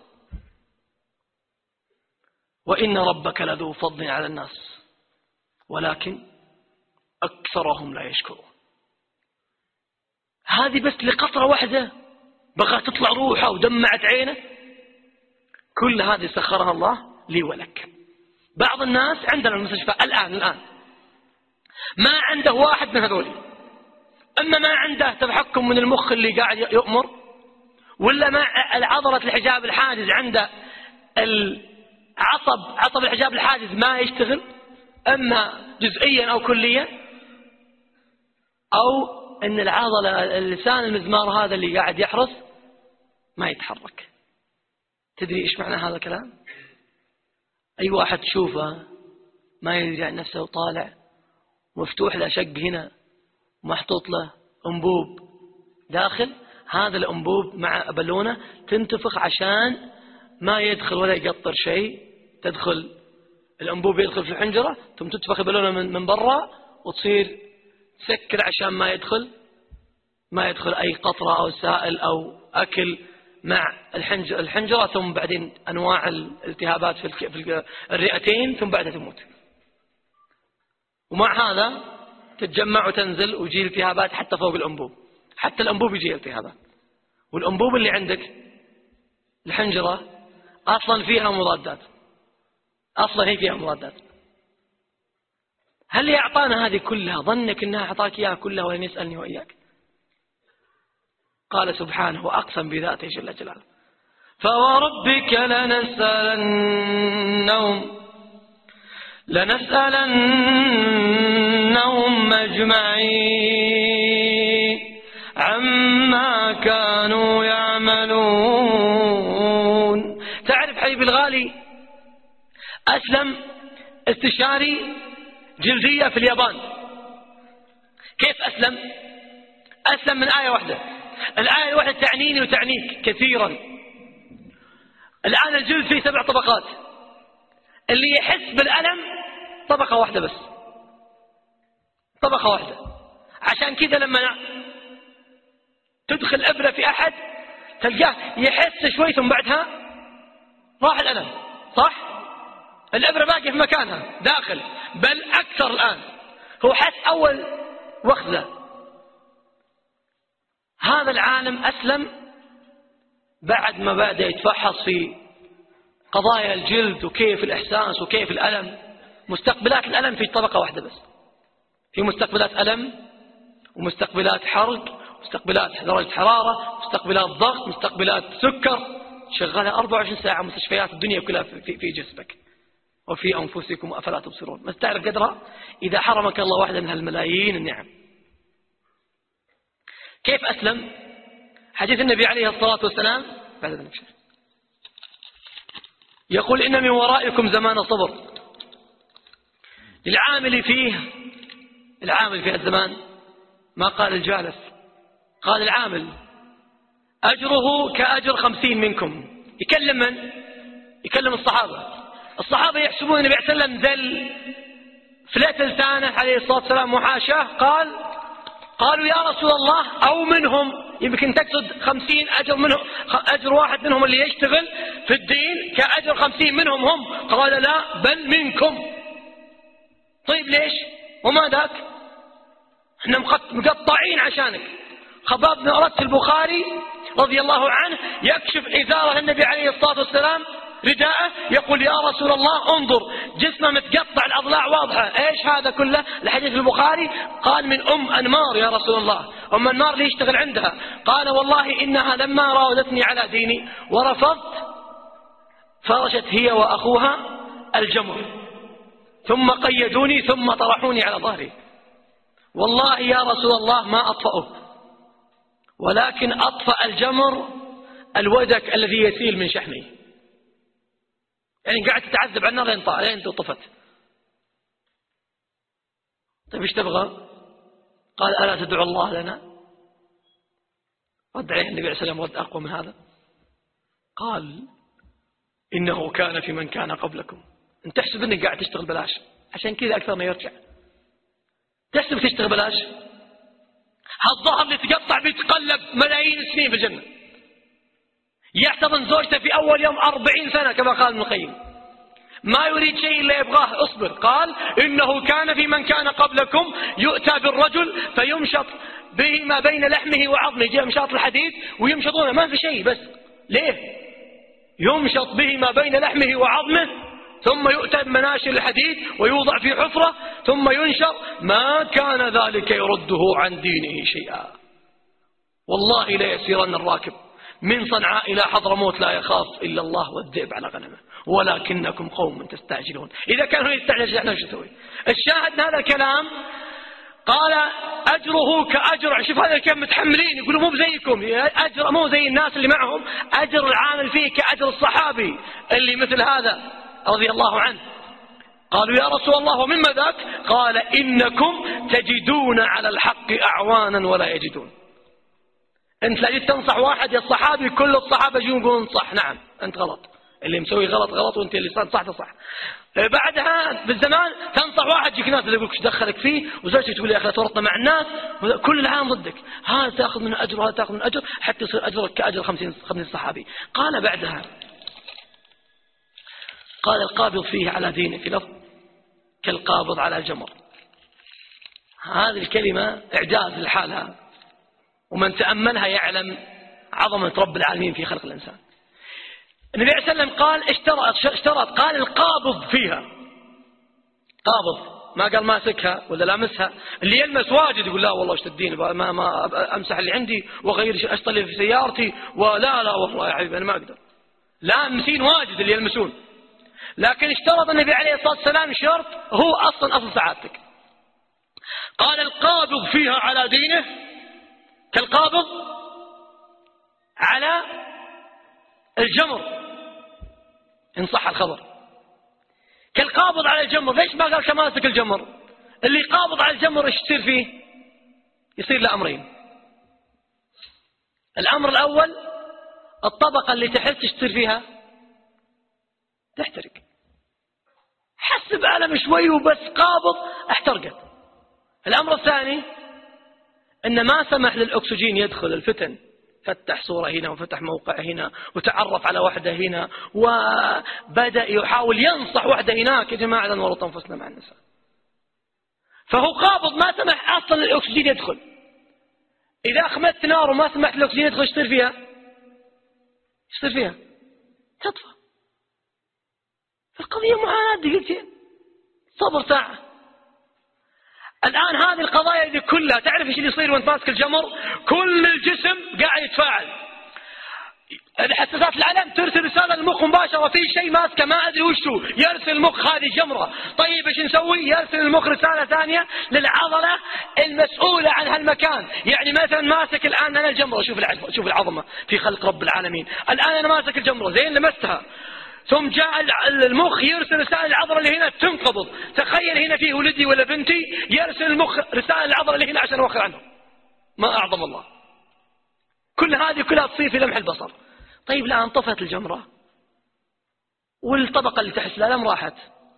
وإن ربك لذو فضل على الناس ولكن أكثرهم لا يشكرون. هذه بس لقطرة واحدة بغى تطلع روحه ودمعت عينه. كل هذه سخرها الله لي ولك. بعض الناس عندنا المستشفى الآن ما عنده واحد من هذول، أما ما عنده تحكم من المخ اللي قاعد يؤمر، ولا ما عضلة الحجاب الحاجز عنده عصب الحجاب الحاجز ما يشتغل، أما جزئيا أو كليا، أو أن العضلة اللسان المزمار هذا اللي قاعد يحرس ما يتحرك. تدري إيش معنى هذا الكلام؟ أي واحد تشوفه ما يدري عن نفسه وطالع مفتوح له شق هنا محطوط له أنبوب داخل، هذا الأنبوب مع بالونة تنتفخ عشان ما يدخل ولا يقطر شيء. تدخل الأنبوب يدخل في الحنجرة، ثم تنتفخ البالونة من برا وتصير تسكر عشان ما يدخل أي قطرة أو سائل أو أكل مع الحنجرة، ثم بعدين أنواع الالتهابات في الرئتين، ثم بعدها تموت. ومع هذا تتجمع وتنزل ويجي التهابات حتى فوق الأنبوب، حتى الأنبوب يجي التهابات. والأنبوب اللي عندك الحنجرة أصلا فيها مضادات، أصلا هي فيها مضادات. هل أعطانا هذه كلها ظنك أنها أعطاك إياها كلها ولن يسألني وإياك؟ قال سبحانه وأقسم بذاته جل جلاله فوربك لنسألنهم أجمعين عما كانوا يعملون. تعرف حبيبي الغالي، أسلم استشاري جلدية في اليابان. كيف أسلم؟ أسلم من آية واحدة، الآية الواحدة تعنيني وتعنيك كثيرا. الآن الجلد فيه 7 طبقات، اللي يحس بالألم طبقة واحدة بس، طبقة واحدة. عشان كذا لما تدخل إبرة في أحد تلقاه يحس شوي ثم بعدها راح الألم، صح؟ الإبرة باقية في مكانها داخل، بل أكثر الآن. هو حس أول وخزة. هذا العالم أسلم بعد ما بدأ يتفحص في قضايا الجلد وكيف الإحساس وكيف الألم. مستقبلات الألم في طبقة واحدة بس، في مستقبلات ألم ومستقبلات حرق، مستقبلات درجة حرارة، مستقبلات ضغط، مستقبلات سكر، شغالة 24 ساعة مستشفيات الدنيا كلها في جسمك وفي أنفسكم أفلا تبصرون. ما تعرف قدرها إذا حرمك الله واحدة من هالملايين النعم. كيف أسلم؟ حديث النبي عليه الصلاة والسلام بعد ذلك يقول إن من ورائكم زمان صبر للعامل فيه. العامل في الزمان ما قال الجالس، قال العامل أجره كأجر 50 منكم. يكلم من؟ يكلم الصحابة. الصحابة يحسبون النبي عليه السلام ذل فلات لسانه عليه الصلاة والسلام وحاشاه. قالوا يا رسول الله أو منهم، يمكن تقصد 50 أجر منهم، أجر واحد منهم اللي يشتغل في الدين كأجر 50 منهم هم. قال لا بل منكم. طيب ليش؟ وما ذاك؟ احنا مقطعين عشانك. خباب بن أرت البخاري رضي الله عنه يكشف إزاره النبي عليه الصلاة والسلام رداءه، يقول يا رسول الله انظر جسمه متقطع الأضلاع واضحة. ايش هذا كله؟ الحديث البخاري قال من أنمار يا رسول الله. أنمار اللي يشتغل عندها. قال والله إنها لما راودتني على ديني ورفضت فرشت هي وأخوها الجمر ثم قيدوني ثم طرحوني على ظهري. والله يا رسول الله ما أطفأه، ولكن أطفأ الجمر الودك الذي يسيل من شحمي. يعني قاعد تتعذب على النار لين طفت. طيب ايش تبغى؟ قال ألا تدعو الله لنا؟ رد عليه النبي عليه السلام رد أقوى من هذا. قال إنه كان في من كان قبلكم. أنت تحسب أنك قاعد تشتغل بلاش، عشان كذا أكثر ما يرجع. تحسب تشتغل بلاش؟ هالظهر اللي تقطع بيتقلب ملايين السنين في الجنة. يحتضن زوجته في أول يوم 40 سنة كما قال ابن القيم، ما يريد شيء إلا يبغاه. اصبر. قال إنه كان في من كان قبلكم يؤتى بالرجل فيمشط به ما بين لحمه وعظمه. يجي مشاط الحديد ويمشطونه ما في شيء، بس ليه؟ يمشط به ما بين لحمه وعظمه ثم يؤتى بمناشر الحديد ويوضع في حفرة ثم ينشر. ما كان ذلك يرده عن دينه شيئا. والله لا يسيرن الراكب من صنعاء إلى حضرموت لا يخاف إلا الله والذئب على غنمه ولكنكم قوم تستعجلون. إذا كانوا يستعجل احنا شو نسوي؟ الشاهد من هذا الكلام قال أجره كأجر. شوف هذا كيف متحملين، يقولوا مو بزيكم، أجر مو زي الناس اللي معهم. أجر العامل فيه كأجر الصحابي اللي مثل هذا رضي الله عنه. قالوا يا رسول الله ومما ذاك؟ قال إنكم تجدون على الحق أعوانا ولا يجدون. أنت لا جيت تنصح واحد يا الصحابي كل الصحابة يجون يقولون صح. نعم أنت غلط، اللي مسوي غلط غلط وأنت اللي صح صح. بعدها بالزمان تنصح واحد يجيك ناس اللي يقولك ايش دخلك فيه، وزوجتك تقول يا أخي لا تورطنا مع الناس، كل العام ضدك، هذا تأخذ من أجر وهذا تأخذ من أجر حتى يصير أجرك كأجر 50 صحابي. قال بعدها قال القابض فيه على دينه في لفظ كالقابض على الجمر. هذه الكلمة إعجاز لحالها، ومن تأملها يعلم عظمة رب العالمين في خلق الإنسان. النبي عليه السلام قال اشترط قال القابض فيها، قابض، ما قال ماسكها ولا لامسها. اللي يلمس واجد يقول لا والله اشتديني ما امسح اللي عندي واغير اشطلي في سيارتي، ولا لا والله يا حبيبي انا ما اقدر. لامسين واجد اللي يلمسون. لكن اشترط النبي عليه الصلاة والسلام شرط هو اصل سعادتك. قال القابض فيها على دينه كالقابض على الجمر إن صح الخبر، كالقابض على الجمر. ليش ما قال كماسك الجمر؟ اللي قابض على الجمر ايش يصير فيه؟ يصير له أمرين. الأمر الأول الطبقة اللي تحس تصير فيها تحترق، حس بألم شوي وبس قابض احترقت. الأمر الثاني أن ما سمح للأكسجين يدخل الفتن، فتح صورة هنا وفتح موقع هنا وتعرف على واحدة هنا وبدأ يحاول ينصح واحدة هناك. يا جماعة لا نورط أنفسنا مع النساء. فهو قابض ما سمح أصلا للأكسجين يدخل. إذا أخمدت نار وما سمحت للأكسجين يدخل ايش يصير فيها؟ يصير فيها تطفى. فالقضية معاناة دقيقتين، صبر ساعة. الآن هذه القضايا دي كلها تعرف ايش اللي يصير وانت ماسك الجمر؟ كل الجسم قاعد يتفاعل. الحساسات العلم ترسل رسالة للمخ مباشرة في شيء ماسكه ما أدري وشو، يرسل المخ هذه جمرة. طيب ايش نسوي؟ يرسل المخ رسالة ثانية للعضلة المسؤولة عن هالمكان. يعني مثلا ماسك الآن أنا الجمرة، شوف العظمة في خلق رب العالمين. الآن أنا ماسك الجمرة زين لمستها، ثم جاء المخ يرسل رسالة للعضلة اللي هنا تنقبض. تخيل هنا فيه ولدي ولا بنتي، يرسل المخ رسالة للعضلة اللي هنا عشان أوخر عنه. ما أعظم الله. كل هذه كلها تصير في لمح البصر. طيب الآن طفت الجمرة والطبقة اللي تحس الألم راحت،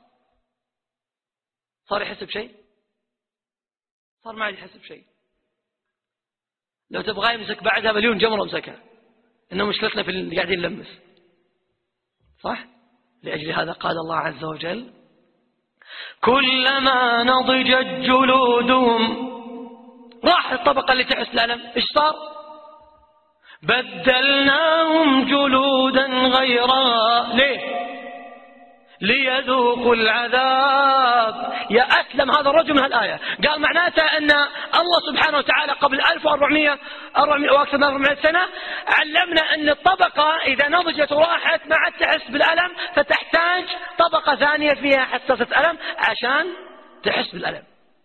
صار يحس بشيء؟ صار ما عاد يحس بشيء. لو تبغى يمسك بعدها مليون جمرة مسكها. إنه مشكلتنا في اللي قاعدين نلمس، صح؟ لأجل هذا قال الله عز وجل كلما نضجت جلودهم، راح الطبقة اللي تحس الألم، إيش صار؟ بدلناهم جلودا غيرها. ليه؟ ليذوقوا العذاب. يا أسلم هذا الرجل من هالآية. قال معناتها أن الله سبحانه وتعالى قبل 1400 وأكثر من 400 سنة علمنا أن الطبقة إذا نضجت وراحت ما عاد تحس بالألم، فتحتاج طبقة ثانية فيها حساسة ألم عشان تحس بالألم.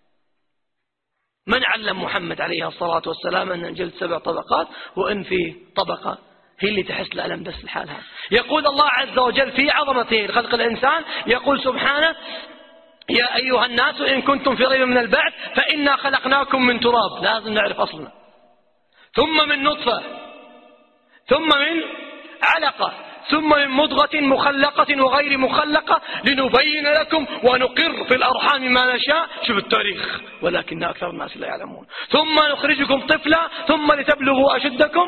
من علم محمد عليه الصلاة والسلام أن الجلد 7 طبقات، وإن في طبقة هي اللي تحس الألم بس لحالها. يقول الله عز وجل في عظمته خلق الإنسان، يقول سبحانه يا أيها الناس إن كنتم في ريب من البعث فإنا خلقناكم من تراب. لازم نعرف أصلنا. ثم من نطفة، ثم من علقة، ثم من مضغة مخلقة وغير مخلقة لنبين لكم ونقر في الأرحام ما نشاء. شوف التاريخ، ولكن أكثر الناس لا يعلمون. ثم نخرجكم طفلا ثم لتبلغوا أشدكم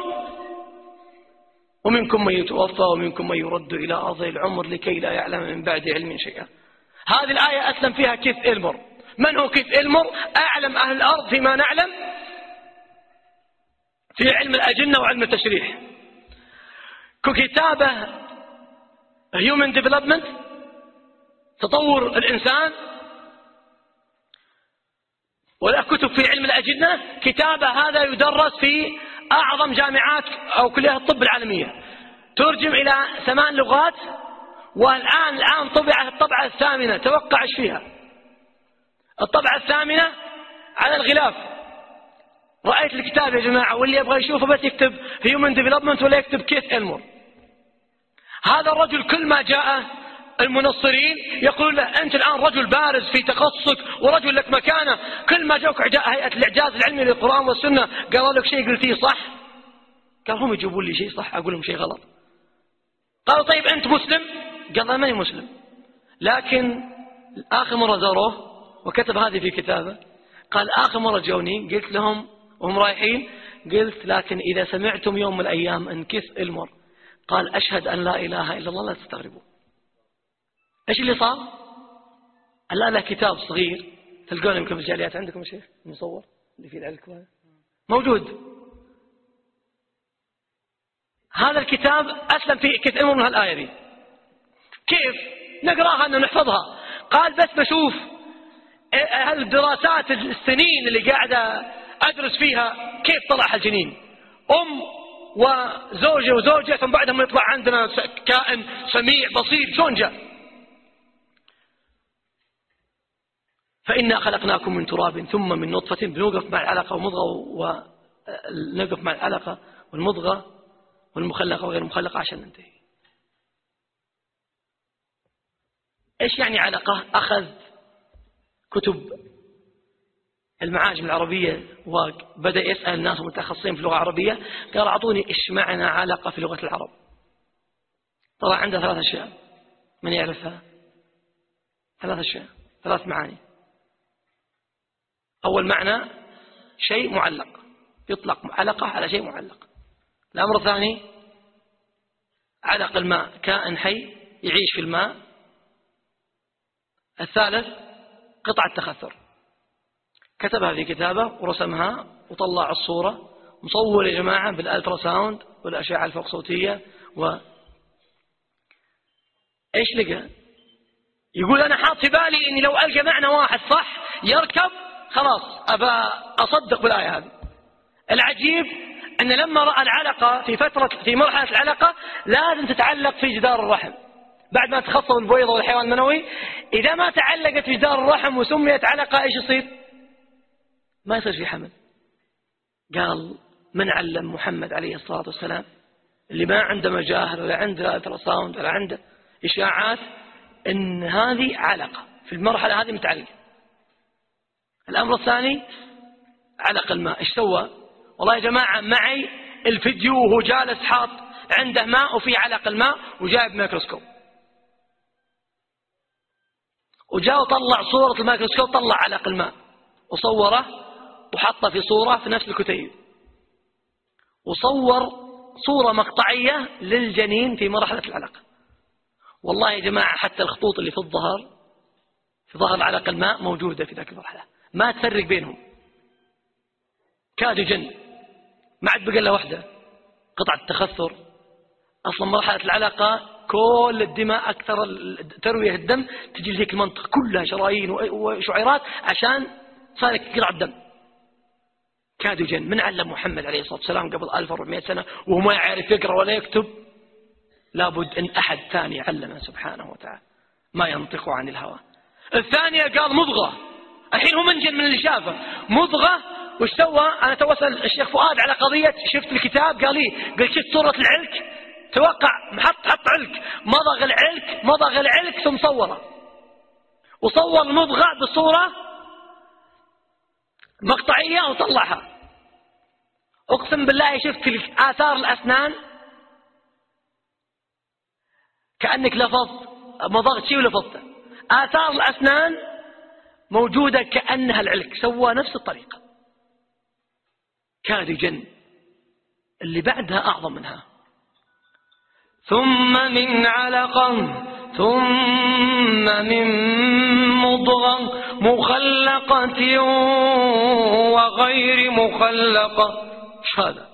ومنكم من يتوفى ومنكم من يرد إلى أرض العمر لكي لا يعلم من بعد علم شيئا. هذه الآية أسلم فيها كيف إلمر. من هو كيف إلمر؟ أعلم أهل الأرض فيما نعلم في علم الأجنة وعلم التشريح. كتابة Human Development، تطور الإنسان، ولا كتب في علم الأجنة. كتابة هذا يدرس في أعظم جامعات أو كليات الطب العالمية، ترجم إلى 8 لغات، والآن طبعت الطبعة الثامنة. توقع ايش فيها؟ الطبعة الثامنة على الغلاف. رأيت الكتاب يا جماعة، واللي يبغى يشوفه بس يكتب Human Development ولا يكتب كيث إلمر. هذا الرجل كل ما جاء المنصرين يقولون له أنت الآن رجل بارز في تخصصك ورجل لك مكانة. كل ما جاءك هيئة الإعجاز العلمي للقرآن والسنة قالوا لك شيء قلتيه صح، قال هم يجيبون لي شيء صح أقول لهم شيء غلط. قالوا طيب أنت مسلم؟ قال أنا ماني مسلم، لكن آخر مرة زاروه وكتب هذه في كتابه. قال آخر مرة جوني قلت لهم وهم رايحين، قلت لكن إذا سمعتم يوم من الأيام أن كيث إلمر قال أشهد أن لا إله إلا الله لا تستغربوا. إيش اللي صار؟ الآن له كتاب صغير تلقونه يمكن في الجاليات. عندكم شيء مصور اللي فيه العلك موجود. هذا الكتاب أسلم فيه كثير من هالآية دي. كيف نقراها أنه نحفظها؟ قال بس بشوف هالدراسات السنين اللي قاعدة أدرس فيها كيف طلع هالجنين، أم وزوجة وزوجة ثم بعدهم يطلع عندنا كائن سميع بصير، شلون جاء؟ فإنا خلقناكم من تراب ثم من نطفة، بنوقف مع العلقة ومضغة، ونقف مع العلقة والمضغة والمخلقة وغير المخلقة عشان ننتهي. إيش يعني علقة؟ أخذ كتب المعاجم العربية وبدأ يسأل الناس المتخصصين في اللغة العربية، قال أعطوني إيش معنى علقة في لغة العرب. طلع عنده 3 أشياء. من يعرفها؟ 3 أشياء، 3 معاني. أول معنى شيء معلق، يطلق علقة على شيء معلق. الأمر الثاني علق الماء، كائن حي يعيش في الماء. الثالث قطعة تخثر، كتبها في كتابة ورسمها وطلع الصورة، مصور يا جماعة بالألترا ساوند والأشعة الفوق صوتية. إيش لقى؟ يقول أنا حاط في بالي إني لو ألقى معنى واحد صح يركب خلاص أبى أصدق بالآية هذه. العجيب أن لما رأى العلقة في مرحلة العلقة لازم تتعلق في جدار الرحم بعد ما تخصب البويضة والحيوان المنوي. إذا ما تعلقت في جدار الرحم وسميت علقة إيش يصير؟ ما يصير في حمل. قال من علم محمد عليه الصلاة والسلام اللي ما عنده مجاهر ولا عنده التراساوند ولا عنده إشاعات إن هذه علقة في المرحلة هذه متعلقة. الأمر الثاني علق الماء. إيش سوى؟ والله يا جماعة معي الفيديو وهو جالس حاط عنده ماء وفي علق الماء وجايب ميكروسكوب، وجاء وطلع صورة الميكروسكوب، طلع علق الماء وصوره وحطه في صورة في نفس الكتيب، وصور صورة مقطعية للجنين في مرحلة العلقة. والله يا جماعة حتى الخطوط اللي في الظهر في ظهر علق الماء موجودة في ذاك المرحلة، ما تفرق بينهم. كاد جن، ما عاد بقى له واحدة قطعة التخثر. أصلا مرحلة العلقة كل الدماء أكثر تروية الدم تجي لذيك المنطقة كلها شرايين وشعيرات عشان صار قطع الدم. كاد جن. من علم محمد عليه الصلاة والسلام قبل 1400 سنة وهو ما يعرف يقرأ ولا يكتب؟ لابد أن أحد ثاني علمه سبحانه وتعالى، ما ينطق عن الهوى. الثانية قال مضغة. الحين هو منجن من اللي شافه مضغة. وش سوى؟ أنا توصل الشيخ فؤاد على قضية، شفت الكتاب قال لي، قلت شفت صورة العلك، توقع حط علك، مضغ العلك ثم صوره، وصور المضغة بصورة مقطعية وطلعها. أقسم بالله شفت آثار الأسنان كأنك لفظت مضغت شيء ولفظته. آثار الأسنان موجودة كأنها العلك، سوى نفس الطريقة. كاد جن. اللي بعدها أعظم منها. ثم من علقة ثم من مضغة مخلقة وغير مخلقة. ايش هذا؟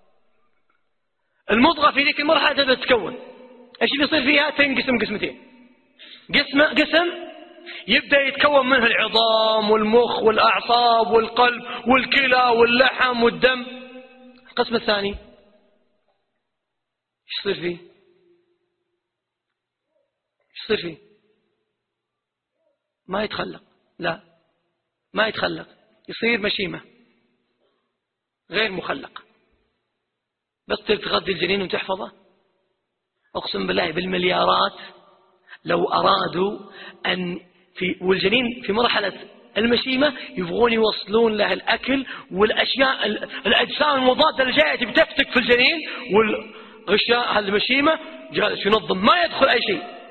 المضغة في ذيك المرحلة تبدأ تتكون. ايش بيصير فيها؟ تنقسم قسمتين. قسم يبدأ يتكون منه العظام والمخ والأعصاب والقلب والكلى واللحم والدم. القسم الثاني ايش يصير فيه؟ ما يتخلق. لا ما يتخلق، يصير مشيمة غير مخلق، بس تغذي الجنين وتحفظه. أقسم بالله بالمليارات لو أرادوا أن والجنين في مرحلة المشيمة يبغون يوصلون له الأكل والأشياء الأجسام المضادة اللي جاية بتفتك في الجنين، والغشاء المشيمة جالس ينظم ما يدخل أي شيء.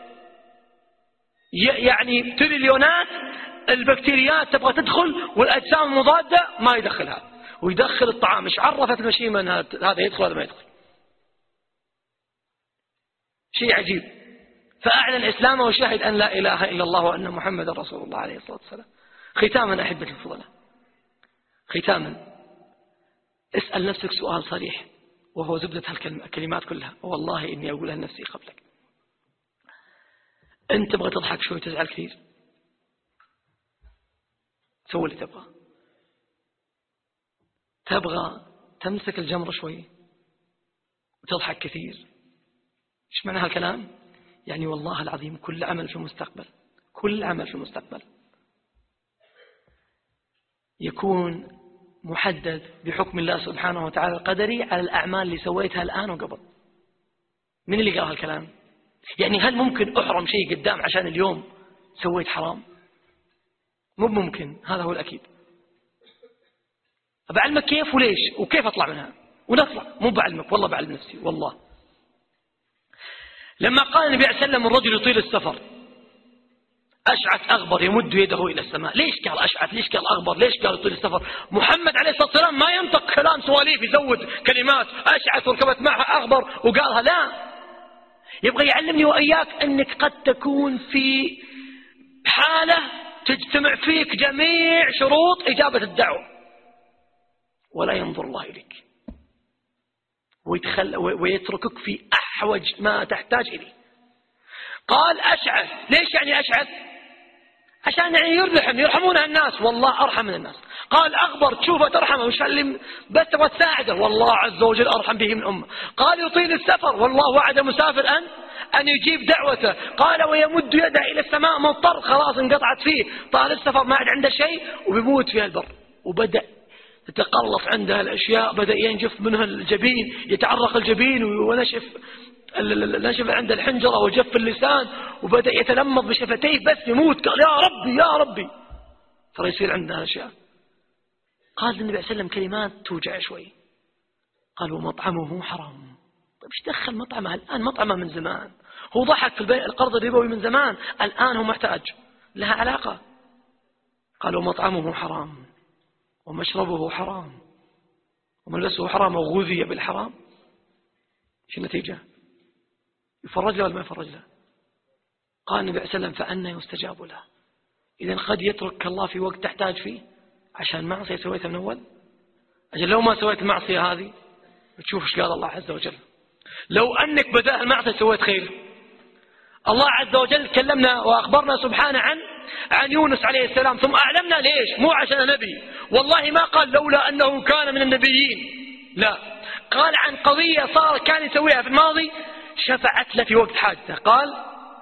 يعني تريليونات البكتيريات تبغى تدخل والأجسام المضادة ما يدخلها، ويدخل الطعام. إيش عرفت المشيمة أن هذا يدخل هذا ما يدخل؟ شيء عجيب. فأعلن إسلامه وشهد أن لا إله إلا الله وأن محمد رسول الله عليه الصلاة والسلام. ختاما أحبة الفضلاء، ختاما اسأل نفسك سؤال صريح. وهو زبدة هالكلمات كلها، والله إني أقولها لنفسي قبلك. أنت تبغى تضحك شوي تزعل كثير، سوي اللي تبغى. تبغى تمسك الجمر شوي وتضحك كثير. إيش معنى هالكلام؟ يعني والله العظيم كل عمل في المستقبل، كل عمل في المستقبل يكون محدد بحكم الله سبحانه وتعالى القدري على الأعمال اللي سويتها الآن وقبل. من اللي قال هالكلام؟ يعني هل ممكن أحرم شيء قدام عشان اليوم سويت حرام؟ مو ممكن، هذا هو الأكيد. بعلمك كيف وليش وكيف أطلع منها ونطلع. مو بعلمك، والله بعلم نفسي. والله لما قال النبي عليه السلام الرجل يطيل السفر أشعث أغبر يمد يده إلى السماء، ليش قال أشعث؟ ليش قال أغبر؟ ليش قال يطيل السفر؟ محمد عليه الصلاة والسلام ما ينطق كلام سواليف يزود كلمات أشعث وركبت معها أغبر وقالها، لا، يبغى يعلمني وإياك أنك قد تكون في حالة تجتمع فيك جميع شروط إجابة الدعوة ولا ينظر الله إليك ويتركك في أحوج ما تحتاج إليه. قال أشعث، ليش يعني أشعث؟ عشان يعني يرحمونها الناس، والله أرحم من الناس. قال أغبر، تشوفه ترحمه، مش اللي بس تبغى تساعده، والله عز وجل أرحم به من أمه. قال يطيل السفر، والله وعد مسافر أن يجيب دعوته. قال ويمد يده إلى السماء، مضطر خلاص انقطعت فيه، طال السفر ما عاد عنده شيء وبيموت في البر، وبدأ تتقلص عندها الأشياء، بدأ ينجف منها الجبين، يتعرق الجبين ونشف عند الحنجرة وجف اللسان، وبدأ يتلمض بشفتيه بس يموت. قال يا ربي يا ربي، ترى يصير عندنا أشياء. قال النبي عليه السلام كلمات توجع شوي، قال ومطعمه حرام. طيب ايش دخل مطعمه الآن؟ مطعمه من زمان، هو ضحك في القرض الربوي من زمان، الآن هو محتاج، لها علاقة. قال ومطعمه حرام ومشربه حرام وملبسه حرام وغذي بالحرام. ايش النتيجة؟ يفرج له ولا ما يفرج له؟ قال النبي عليه السلام فأنا يستجاب له. إذن قد يترك الله في وقت تحتاج فيه عشان معصية سويتها من أول. أجل لو ما سويت المعصية هذه بتشوف ايش قال الله عز وجل. لو أنك بدأ المعصية سويت خير. الله عز وجل كلمنا وأخبرنا سبحانه عن يونس عليه السلام، ثم أعلمنا ليش، مو عشان نبي، والله ما قال لولا أنه كان من النبيين، لا، قال عن قضية كان يسويها في الماضي شفعت له في وقت حاجته. قال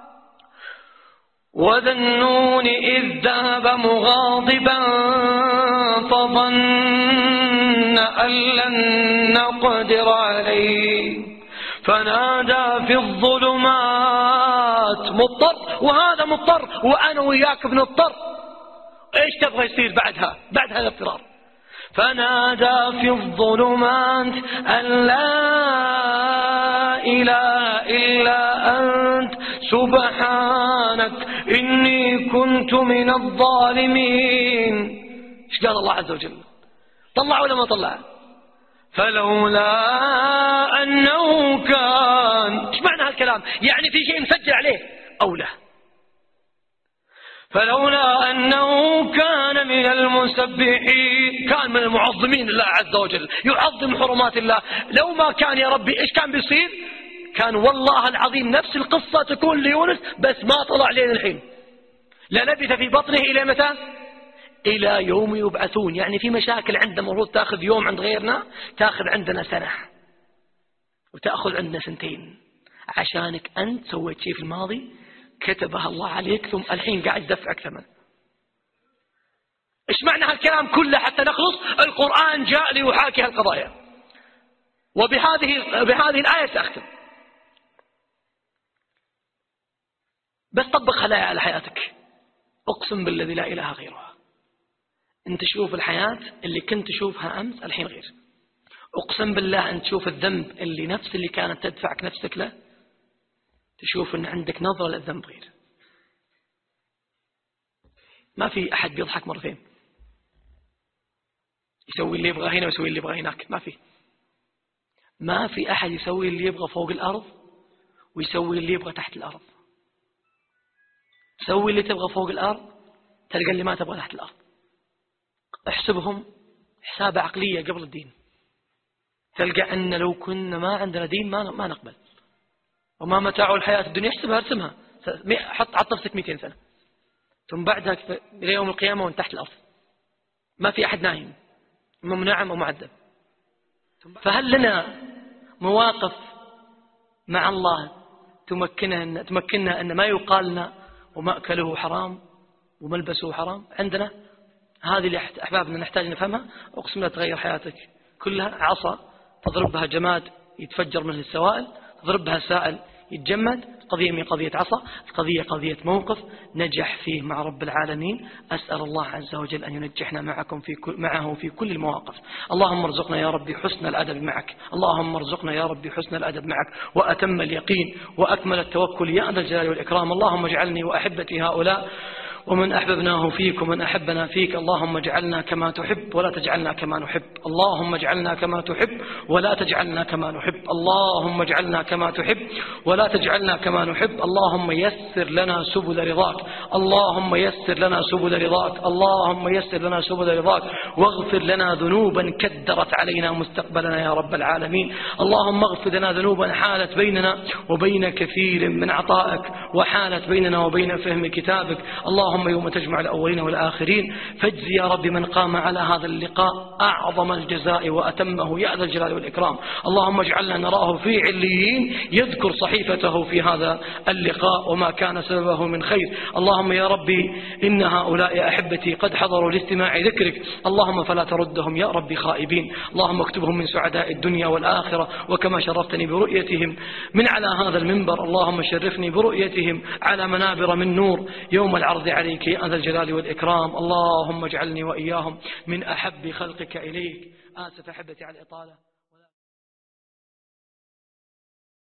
وذا النون إذ ذهب مغاضبا فظن أن لن نقدر عليه فنادى في الظلمات، مضطر، وهذا مضطر، وأنا وياك بنضطر. إيش تبغى يصير بعد هذا الاضطرار؟ فنادى في الظلمات أن لا إله إلا أنت سبحانك إني كنت من الظالمين. إيش قال الله عز وجل؟ طلع ولا ما طلع؟ فلولا أنه كان، إيش معنى هالكلام؟ يعني في شيء مسجل عليه أو لا؟ فلولا أنه كان من المسبحين، كان من المعظمين الله عز وجل، يعظم حرمات الله. لو ما كان يا ربي إيش كان بيصير؟ كان والله العظيم نفس القصة تكون ليونس، بس ما طلع لين الحين، للبث في بطنه إلى متى؟ إلى يوم يبعثون. يعني في مشاكل عندنا المفروض تأخذ يوم عند غيرنا، تأخذ عندنا سنة وتأخذ عندنا سنتين، عشانك أنت سويت شيء في الماضي كتبها الله عليك، ثم الحين قاعد دفعك ثمن. إيش معنى هالكلام كله حتى نخلص؟ القرآن جاء ليحاكي هالقضايا، وبهذه الآية سأختم. بس طبقها على حياتك، أقسم بالذي لا إله غيره. أنت تشوف الحياة اللي كنت تشوفها أمس الحين غير. أقسم بالله أنت تشوف الذنب اللي نفس اللي كانت تدفعك نفسك له، تشوف أن عندك نظرة للذنب غير. ما في أحد بيضحك مرتين، يسوي اللي يبغى هنا ويسوي اللي يبغى هناك. ما في أحد يسوي اللي يبغى فوق الأرض ويسوي اللي يبغى تحت الأرض. سوي اللي تبغى فوق الأرض، تلقى اللي ما تبغى تحت الأرض. احسبهم حساب عقلية قبل الدين، تلقى أن لو كنا ما عندنا دين ما نقبل. وما متاع الحياة الدنيا احسبها ارسمها، حط نفسك 200 سنة ثم بعدها إلى يوم القيامة وانت تحت الأرض، ما في أحد نايم، منعم ومعذب. فهل لنا مواقف مع الله تمكننا أن ما يقال لنا ومأكله حرام وملبسه حرام؟ عندنا هذه اللي أحبابنا نحتاج نفهمها. أقسم لا تغير حياتك كلها. عصا تضرب بها جماد يتفجر منه السوائل، تضرب بها سائل يتجمد. قضية من قضية عصا، القضية قضية موقف نجح فيه مع رب العالمين. أسأل الله عز وجل أن ينجحنا معه في كل المواقف. اللهم ارزقنا يا ربي حسن الأدب معك، اللهم ارزقنا يا ربي حسن الأدب معك وأتم اليقين وأكمل التوكل يا ذا الجلال والإكرام. اللهم اجعلني وأحبتي هؤلاء ومن أحببناه فيك ومن أحبنا فيك. اللهم اجعلنا كما تحب ولا تجعلنا كما نحب. اللهم اجعلنا كما تحب ولا تجعلنا كما نحب. اللهم اجعلنا كما تحب ولا تجعلنا كما نحب. اللهم يسر لنا سبل رضاك، اللهم يسر لنا سبل رضاك، اللهم يسر لنا سبل رضاك، واغفر لنا ذنوبا كدرت علينا مستقبلنا يا رب العالمين. اللهم اغفر لنا ذنوبا حالت بيننا وبين كثير من عطائك وحالت بيننا وبين فهم كتابك. اللهم يوم تجمع الأولين والآخرين فاجزي يا رب من قام على هذا اللقاء أعظم الجزاء وأتمه يا ذا الجلال والإكرام. اللهم اجعلنا نراه في عليين يذكر صحيفته في هذا اللقاء وما كان سببه من خير. اللهم يا ربي إن هؤلاء أحبتي قد حضروا لاستماع ذكرك، اللهم فلا تردهم يا ربي خائبين. اللهم اكتبهم من سعداء الدنيا والآخرة، وكما شرفتني برؤيتهم من على هذا المنبر اللهم شرفني برؤيتهم على منابر من نور يوم العرض عليك يا ذا الجلال والإكرام. اللهم اجعلني وإياهم من أحب خلقك إليك. آسف أحبتي على الإطالة.